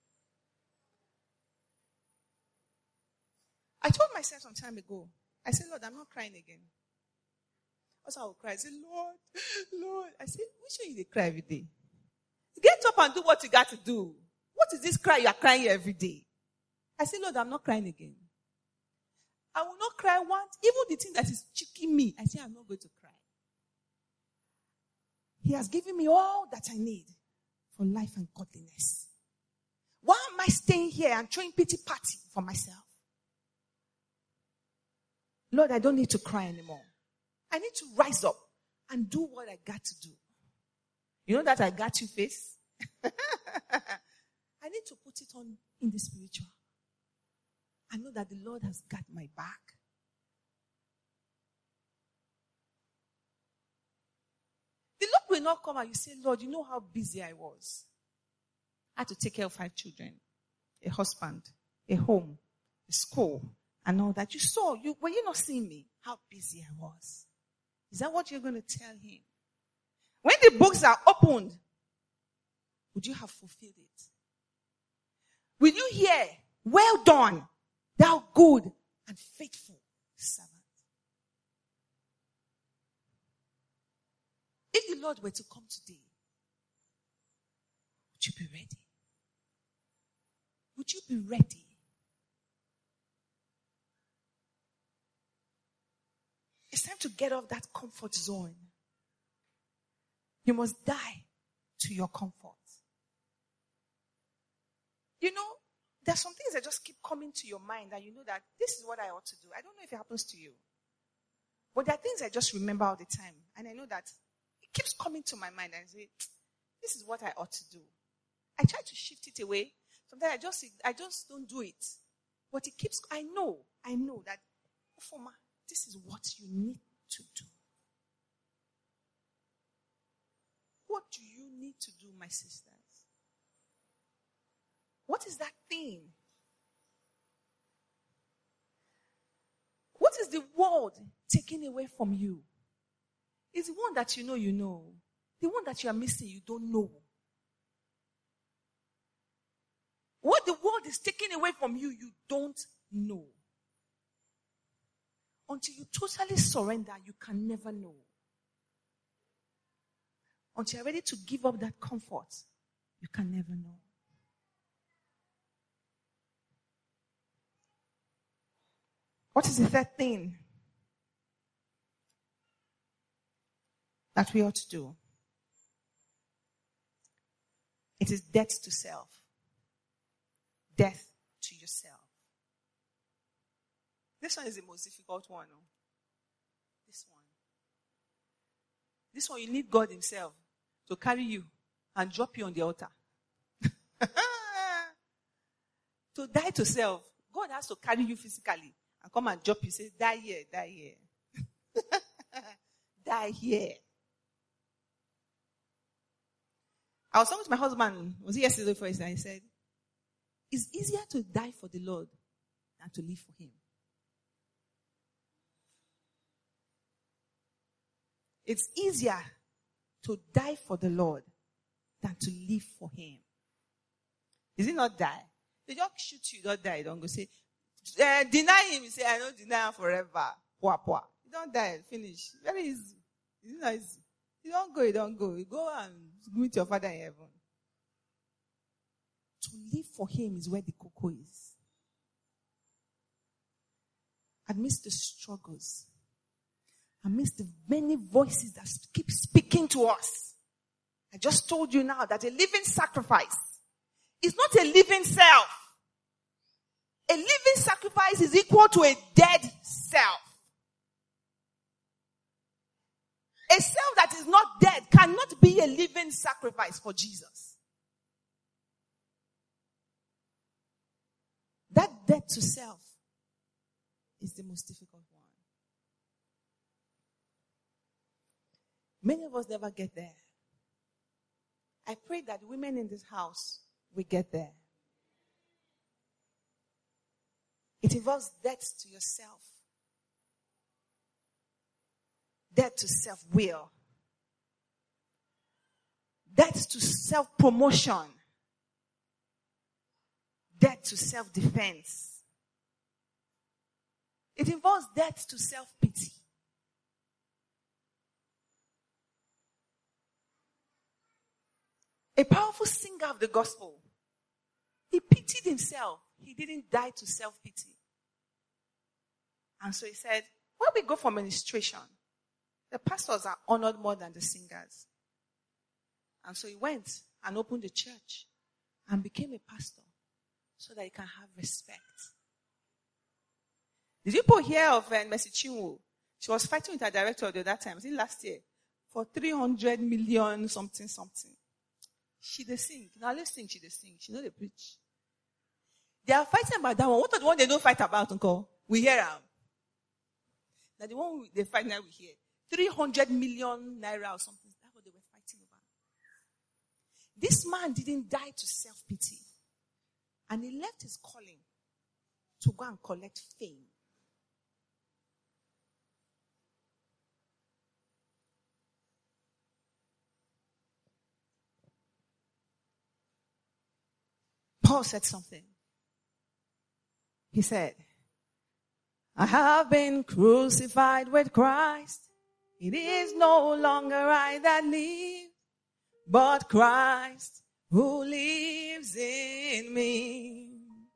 I told myself some time ago, I said, Lord, I'm not crying again. Also, I will cry. I said, Lord, Lord. I said, which way you cry every day? Get up and do what you got to do. What is this cry you are crying every day? I said, Lord, I'm not crying again. I will not cry once. Even the thing that is choking me, I say, I'm not going to cry. He has given me all that I need for life and godliness. Why am I staying here and throwing pity party for myself? Lord, I don't need to cry anymore. I need to rise up and do what I got to do. You know that I got you face? I need to put it on in the spiritual. I know that the Lord has got my back. The Lord will not come and you say, Lord, you know how busy I was. I had to take care of five children, a husband, a home, a school, and all that. You saw, you were you not seeing me? How busy I was. Is that what you're going to tell him? When the books are opened, would you have fulfilled it? Will you hear, well done, thou good and faithful servant? If the Lord were to come today, would you be ready? Would you be ready? It's time to get off that comfort zone. You must die to your comfort. You know, there's some things that just keep coming to your mind and you know that this is what I ought to do. I don't know if it happens to you. But there are things I just remember all the time. And I know that it keeps coming to my mind and I say, this is what I ought to do. I try to shift it away. Sometimes I just I just don't do it. But it keeps, I know, I know that, Ufoma, this is what you need to do. What do you need to do, my sisters? What is that thing? What is the world taking away from you? It's the one that you know you know. The one that you are missing, you don't know. What the world is taking away from you, you don't know. Until you totally surrender, you can never know. Until you're ready to give up that comfort, You can never know. What is the third thing that we ought to do? It is death to self. Death to yourself. This one is the most difficult one. No? This one. This one, you need God himself to carry you and drop you on the altar. To die to self. God has to carry you physically and come and drop you. Say, die here, die here. Die here. I was talking to my husband, was it yesterday for and I said, it's easier to die for the Lord than to live for him. It's easier to die for the Lord than to live for him. Is it not die? They just shoot you, don't die. Don't go say, uh, deny him. You say, I don't deny him forever. Pwa, pwa. You don't die. Finish. Very easy. It's not easy. You don't go, you don't go. You go and meet your Father in heaven. To live for him is where the cocoa is. Amidst the struggles, amidst the many voices that keep speaking to us. I just told you now that a living sacrifice is not a living self. A living sacrifice is equal to a dead self. A self that is not dead cannot be a living sacrifice for Jesus. That death to self is the most difficult one. Many of us never get there. I pray that women in this house will get there. It involves death to yourself. Death to self-will. Death to self-promotion. Death to self-defense. It involves death to self-pity. A powerful singer of the gospel, he pitied himself. He didn't die to self-pity. And so he said, when we go for ministration, the pastors are honored more than the singers. And so he went and opened a church and became a pastor so that he can have respect. Did you people hear of uh, Mercy Chinwo? She was fighting with her director the other time, I think last year, for three hundred million something something. She they sing. Now let's sing, she they sing. She know they preach. They are fighting about that one. What are the one they don't fight about, Uncle? We hear them. Now the one they fight now we hear. three hundred million naira or something. That's what they were fighting about. This man didn't die to self-pity. And he left his calling to go and collect fame. Paul said something. He said, I have been crucified with Christ. It is no longer I that live, but Christ who lives in me.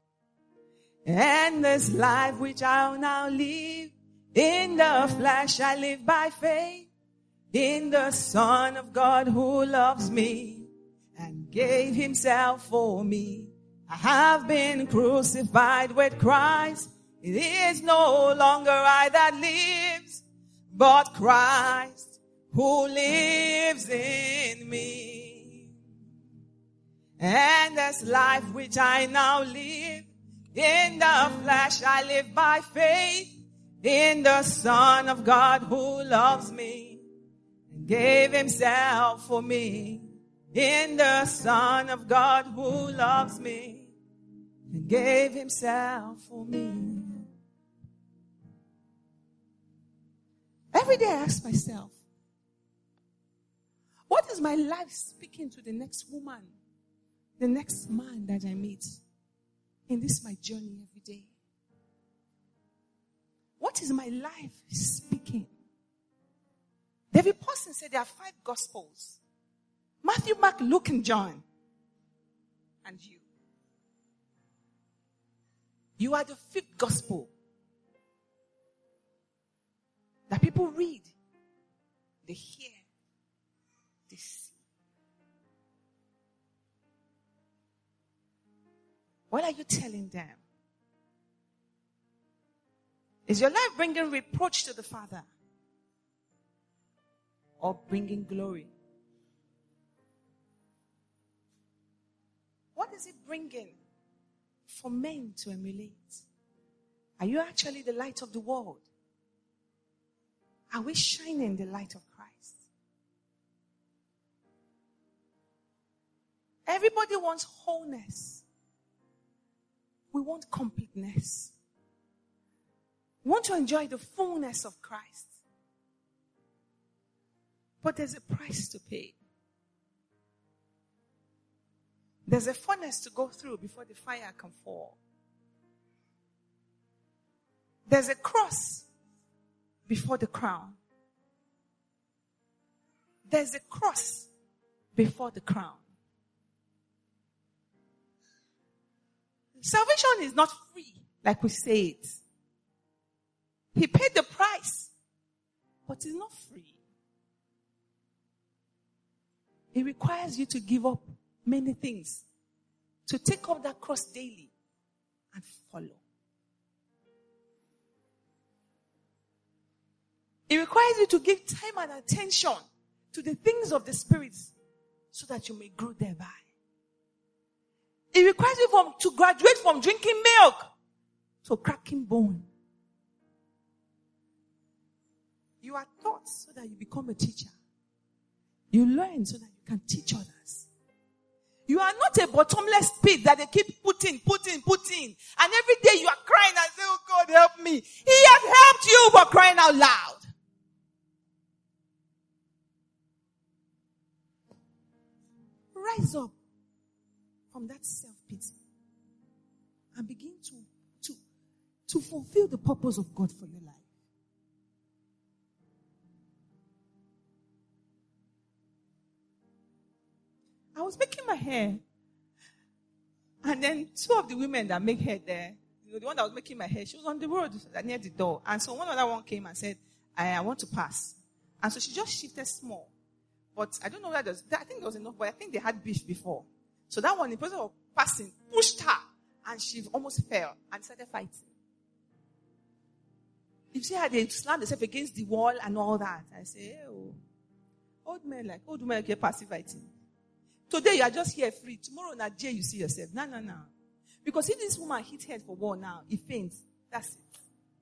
And this life which I now live, in the flesh I live by faith, in the Son of God who loves me and gave himself for me. I have been crucified with Christ. It is no longer I that lives, but Christ who lives in me. And this life which I now live, in the flesh I live by faith, in the Son of God who loves me and gave himself for me. In the Son of God who loves me and gave himself for me. Every day I ask myself, what is my life speaking to the next woman, the next man that I meet in this my journey every day? What is my life speaking? David Paulson said there are five gospels. Matthew, Mark, Luke, and John. and you. You are the fifth gospel that people read, they hear, they see. What are you telling them? Is your life bringing reproach to the Father or bringing glory? What is it bringing for men to emulate? Are you actually the light of the world? Are we shining the light of Christ? Everybody wants wholeness. We want completeness. We want to enjoy the fullness of Christ. But there's a price to pay. There's a furnace to go through before the fire can fall. There's a cross before the crown. There's a cross before the crown. Salvation is not free, like we say it. He paid the price, but it's not free. It requires you to give up many things, to take up that cross daily and follow. It requires you to give time and attention to the things of the Spirit so that you may grow thereby. It requires you from, to graduate from drinking milk to cracking bone. You are taught so that you become a teacher. You learn so that you can teach others. You are not a bottomless pit that they keep putting, putting, putting. And every day you are crying and say, oh God, help me. He has helped you for crying out loud. Rise up from that self-pity and begin to, to, to fulfill the purpose of God for your life. I was making my hair, and then two of the women that make hair there, you know, the one that was making my hair, she was on the road near the door. And so one other one came and said, I, I want to pass. And so she just shifted small. But I don't know whether there's, I think there was enough, but I think they had beef before. So that one, the person of passing, pushed her, and she almost fell and started fighting. You see how they slammed themselves against the wall and all that. I say, oh, old men like, old women like passive fighting. Today you are just here free. Tomorrow in a jail you see yourself. No, no, no. Because if this woman hit head for war now, he faints. That's it.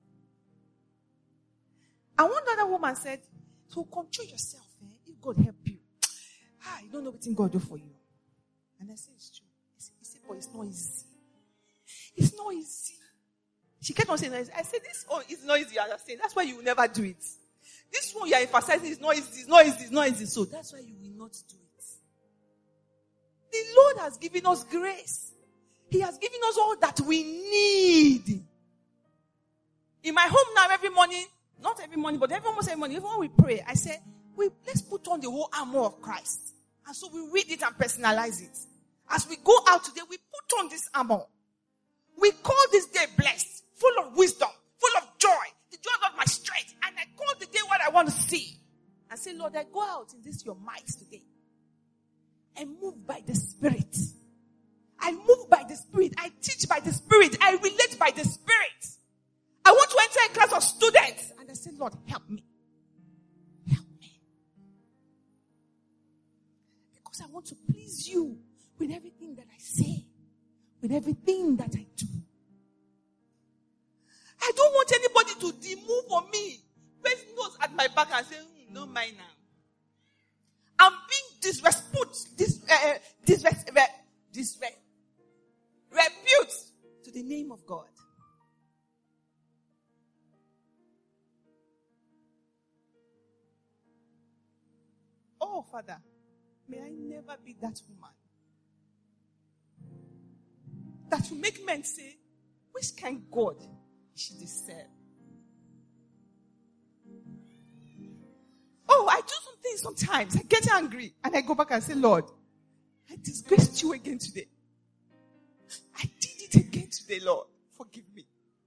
And one other woman said, so control yourself, eh? If God help you. Ah, you don't know what God do for you. And I said, it's true. He said, but it's not easy. It's not easy. She kept on saying, I said, this oh, it's not easy. You understand? That's why you will never do it. This one you are emphasizing is not easy, it's not easy, it's not easy. So that's why you will not do it. The Lord has given us grace. He has given us all that we need. In my home now, every morning, not every morning, but every almost every morning, even when we pray, I say, we, let's put on the whole armor of Christ. And so we read it and personalize it. As we go out today, we put on this armor. We call this day blessed, full of wisdom, full of joy, the joy of my strength. And I call the day what I want to see. And say, Lord, I go out in this your might today. I move by the Spirit. I move by the Spirit. I teach by the Spirit. I relate by the Spirit. I want to enter a class of students. And I say, Lord, help me. Help me. Because I want to please you with everything that I say. With everything that I do. I don't want anybody to demove on me. Place nose at my back and say, mm, don't mind now. I'm being disrespect, dis, uh, disres, uh, disre, repute to the name of God. Oh, Father, may I never be that woman that will make men say, which kind of God she deserve? Oh, I do something sometimes. I get angry and I go back and say, Lord, I disgraced you again today. today, Lord. Forgive me.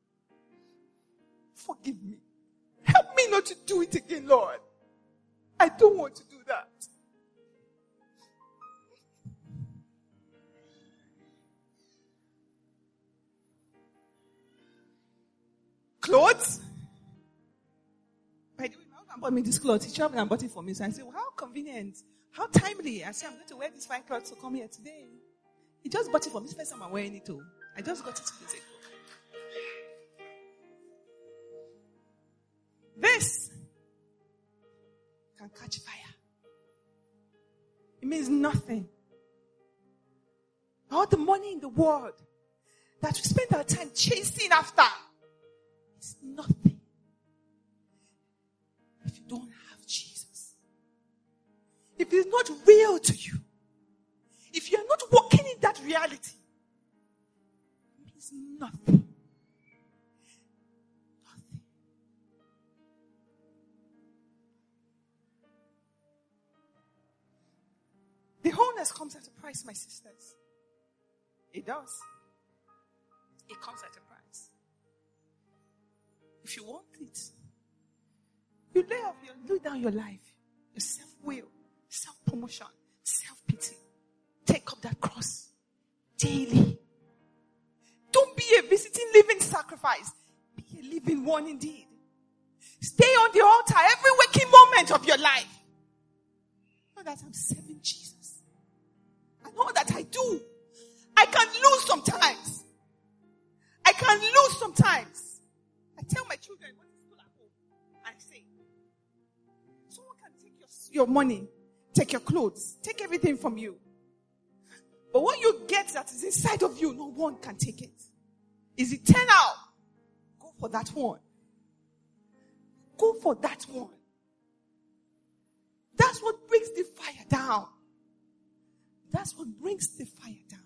Forgive me. Help me not to do it again, Lord. I don't want to do that. Clothes? By the way, my husband bought me this clothes. He traveled and bought it for me. So I said, well, how convenient. How timely. I said, I'm going to wear this fine clothes to come here today. He just bought it for me. This first time I'm wearing it too. I just got it two days ago. This can catch fire. It means nothing. All the money in the world that we spend our time chasing after is nothing if you don't have Jesus. If it's not real to you, if you are not walking in that reality, it means nothing. Nothing. The wholeness comes at a price, my sisters. It does. It comes at a price. If you want it, you lay off your, lay down your life, your self-will, self-promotion, self-pity. Take up that cross daily. Don't be a visiting living sacrifice. Be a living one indeed. Stay on the altar every waking moment of your life. Know that I'm serving Jesus. I know that I do. I can lose sometimes. I can lose sometimes. I tell my children what is good at home. I say, someone can take your, your money, take your clothes, take everything from you. But what you get that is inside of you, no one can take it. Is eternal. Go for that one. Go for that one. That's what brings the fire down. That's what brings the fire down.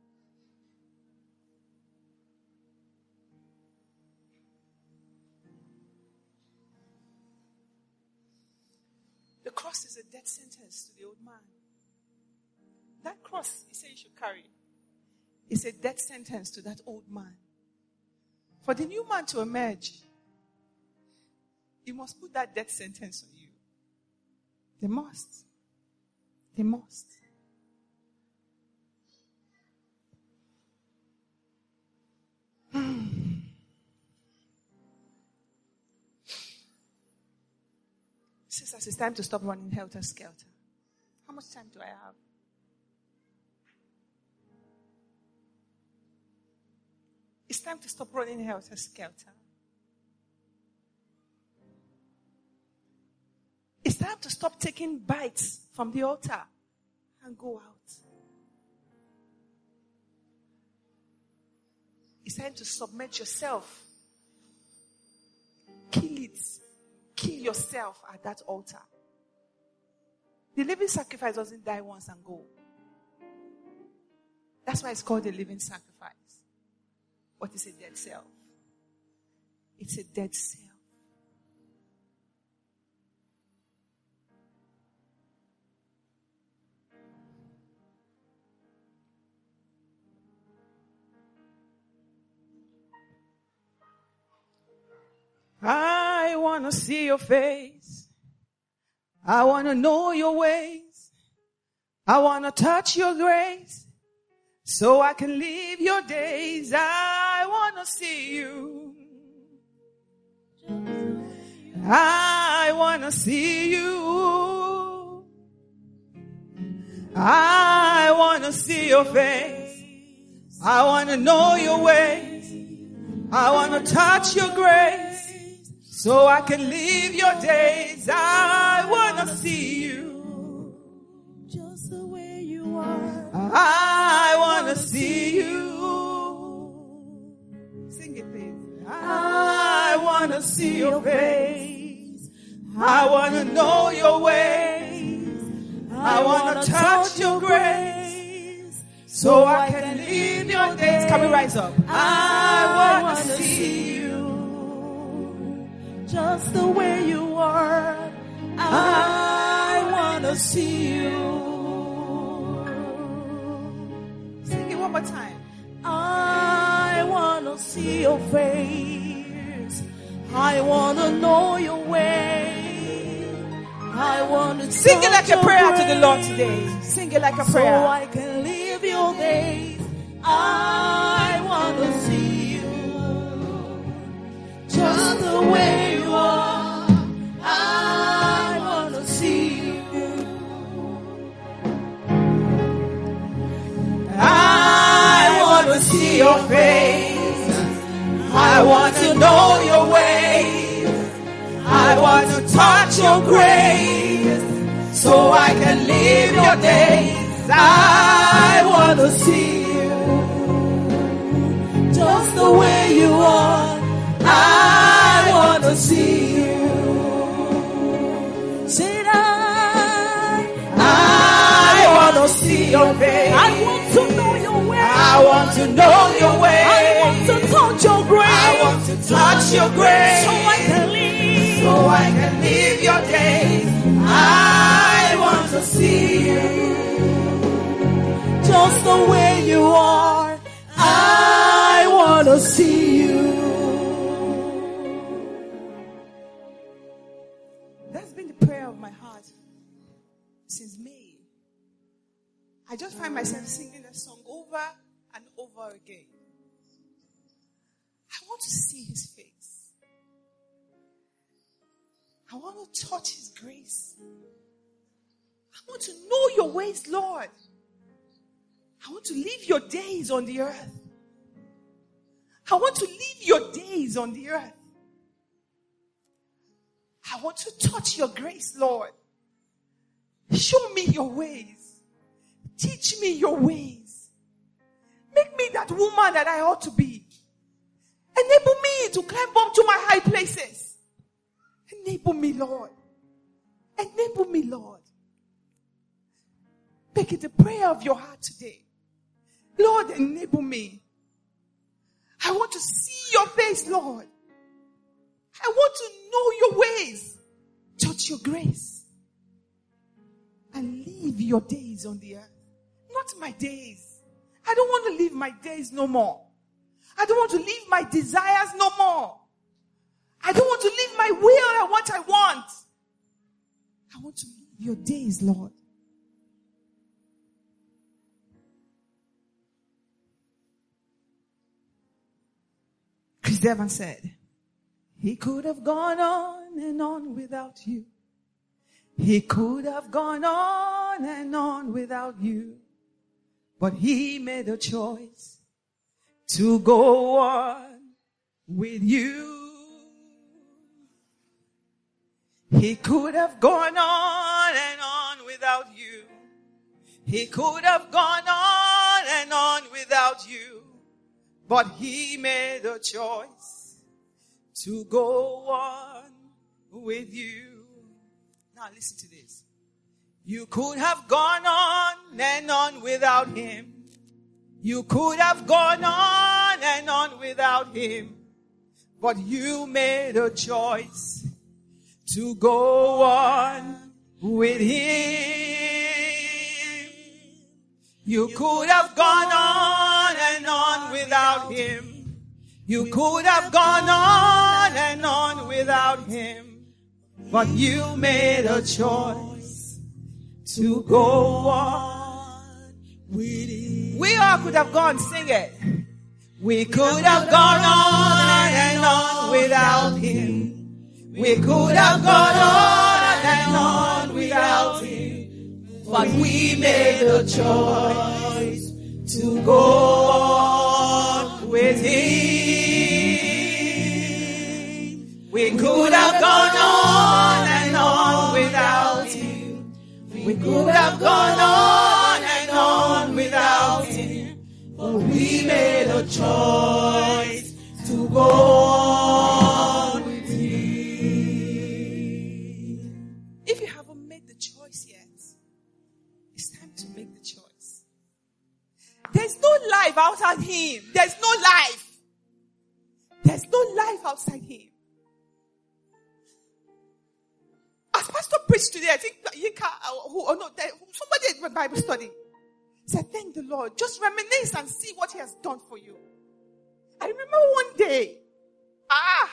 The cross is a death sentence to the old man. That cross, he said you should carry. It's a death sentence to that old man. For the new man to emerge, he must put that death sentence on you. They must. They must. Hmm. Sisters, it's time to stop running helter-skelter. How much time do I have? It's time to stop running helter-skelter. It's time to stop taking bites from the altar and go out. It's time to submit yourself. Kill it. Kill yourself at that altar. The living sacrifice doesn't die once and go. That's why it's called a living sacrifice. What is a dead self? It's a dead self. I want to see your face. I want to know your ways. I want to touch your grace so I can live your days. I want to see you. I want to see you. I want to see your face. I want to know your ways. I want to touch your grace so I can live your days. I want to see you just the way you are. I want to see you. Sing it, please. I want to see your face. I want to know your ways. I want to touch your grace so I can live your days. Can we rise up? I want to see you just the way you are. I want to see you. Sing it one more time. I want see your face. I want to know your way. I want to sing it like a touch prayer your to the grace. Lord today. Sing it like a So prayer. I can live your days. I want to see you just the way you are. I want to see you. I want to see your face. I want to know your ways. I want to touch your grace so I can live your days. I want to see you just the way you are. I want to see you. Say I, I want to see your face. I want to know your way. I want to know your way. I want to touch your grace. I want to touch your grace so I can live. So I can live your days. I want to see you just the way you are. I want to see you. That's been the prayer of my heart since May. I just find myself singing that song over and over again. I want to see his face. I want to touch his grace. I want to know your ways, Lord. I want to live your days on the earth. I want to live your days on the earth. I want to touch your grace, Lord. Show me your ways. Teach me your ways. Make me that woman that I ought to be. Enable me to climb up to my high places. Enable me, Lord. Enable me, Lord. Make it the prayer of your heart today. Lord, enable me. I want to see your face, Lord. I want to know your ways. Touch your grace. And live your days on the earth. Not my days. I don't want to live my days no more. I don't want to live my desires no more. I don't want to live my will and what I want. I want to live your days, Lord. Chris Devon said, he could have gone on and on without you. He could have gone on and on without you. But he made a choice to go on with you. He could have gone on and on without you. He could have gone on and on without you. But he made a choice to go on with you. Now listen to this. You could have gone on and on without him. You could have gone on and on without him. But you made a choice to go on with him. You could have gone on and on without him. You could have gone on and on without him. But you made a choice to go on with him. We all could have gone, sing it. We could have gone on and on without him. We could have gone on and on without him, but we made a choice to go on with him. We could have gone on and on without him. We could have gone on and on without him, but we made a choice to go on with him. If you haven't made the choice yet, it's time to make the choice. There's no life outside him. There's no life. There's no life outside him. As Pastor preached today, I think Yinka, who, oh no, somebody at my Bible study said, thank the Lord. Just reminisce and see what he has done for you. I remember one day, ah,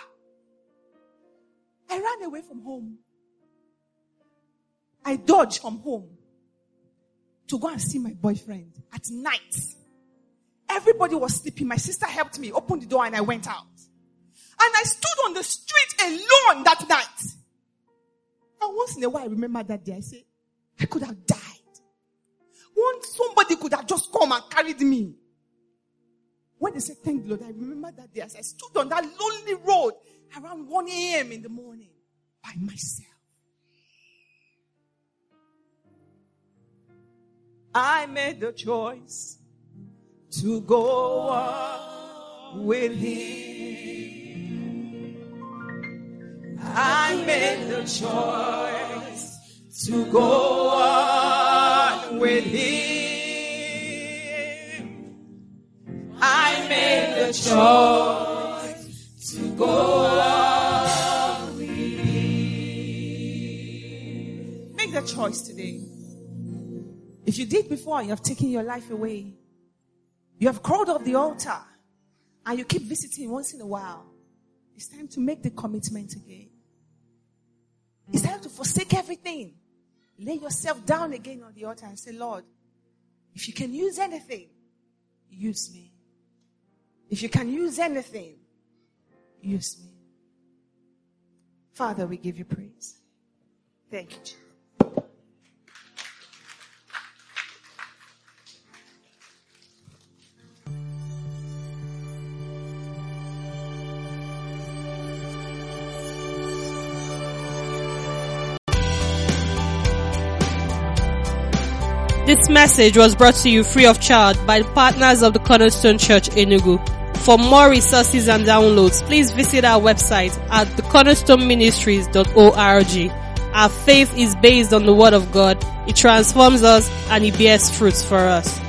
I ran away from home. I dodged from home to go and see my boyfriend at night. Everybody was sleeping. My sister helped me open the door and I went out. And I stood on the street alone that night. And once in a while, I remember that day. I say, I could have died. Once somebody could have just come and carried me. When they said, thank the Lord, I remember that day as I stood on that lonely road around one a.m. in the morning by myself. I made the choice to go on with Him. I made the choice to go on with Him. I made the choice to go on with Him. Make the choice today. If you did before, you have taken your life away. You have crawled off the altar and you keep visiting once in a while. It's time to make the commitment again. It's time to forsake everything. Lay yourself down again on the altar and say, Lord, if you can use anything, use me. If you can use anything, use me. Father, we give you praise. Thank you, Jesus. This message was brought to you free of charge by the partners of the Cornerstone Church Enugu. For more resources and downloads, please visit our website at the cornerstone ministries dot org. Our faith is based on the Word of God. It transforms us and it bears fruits for us.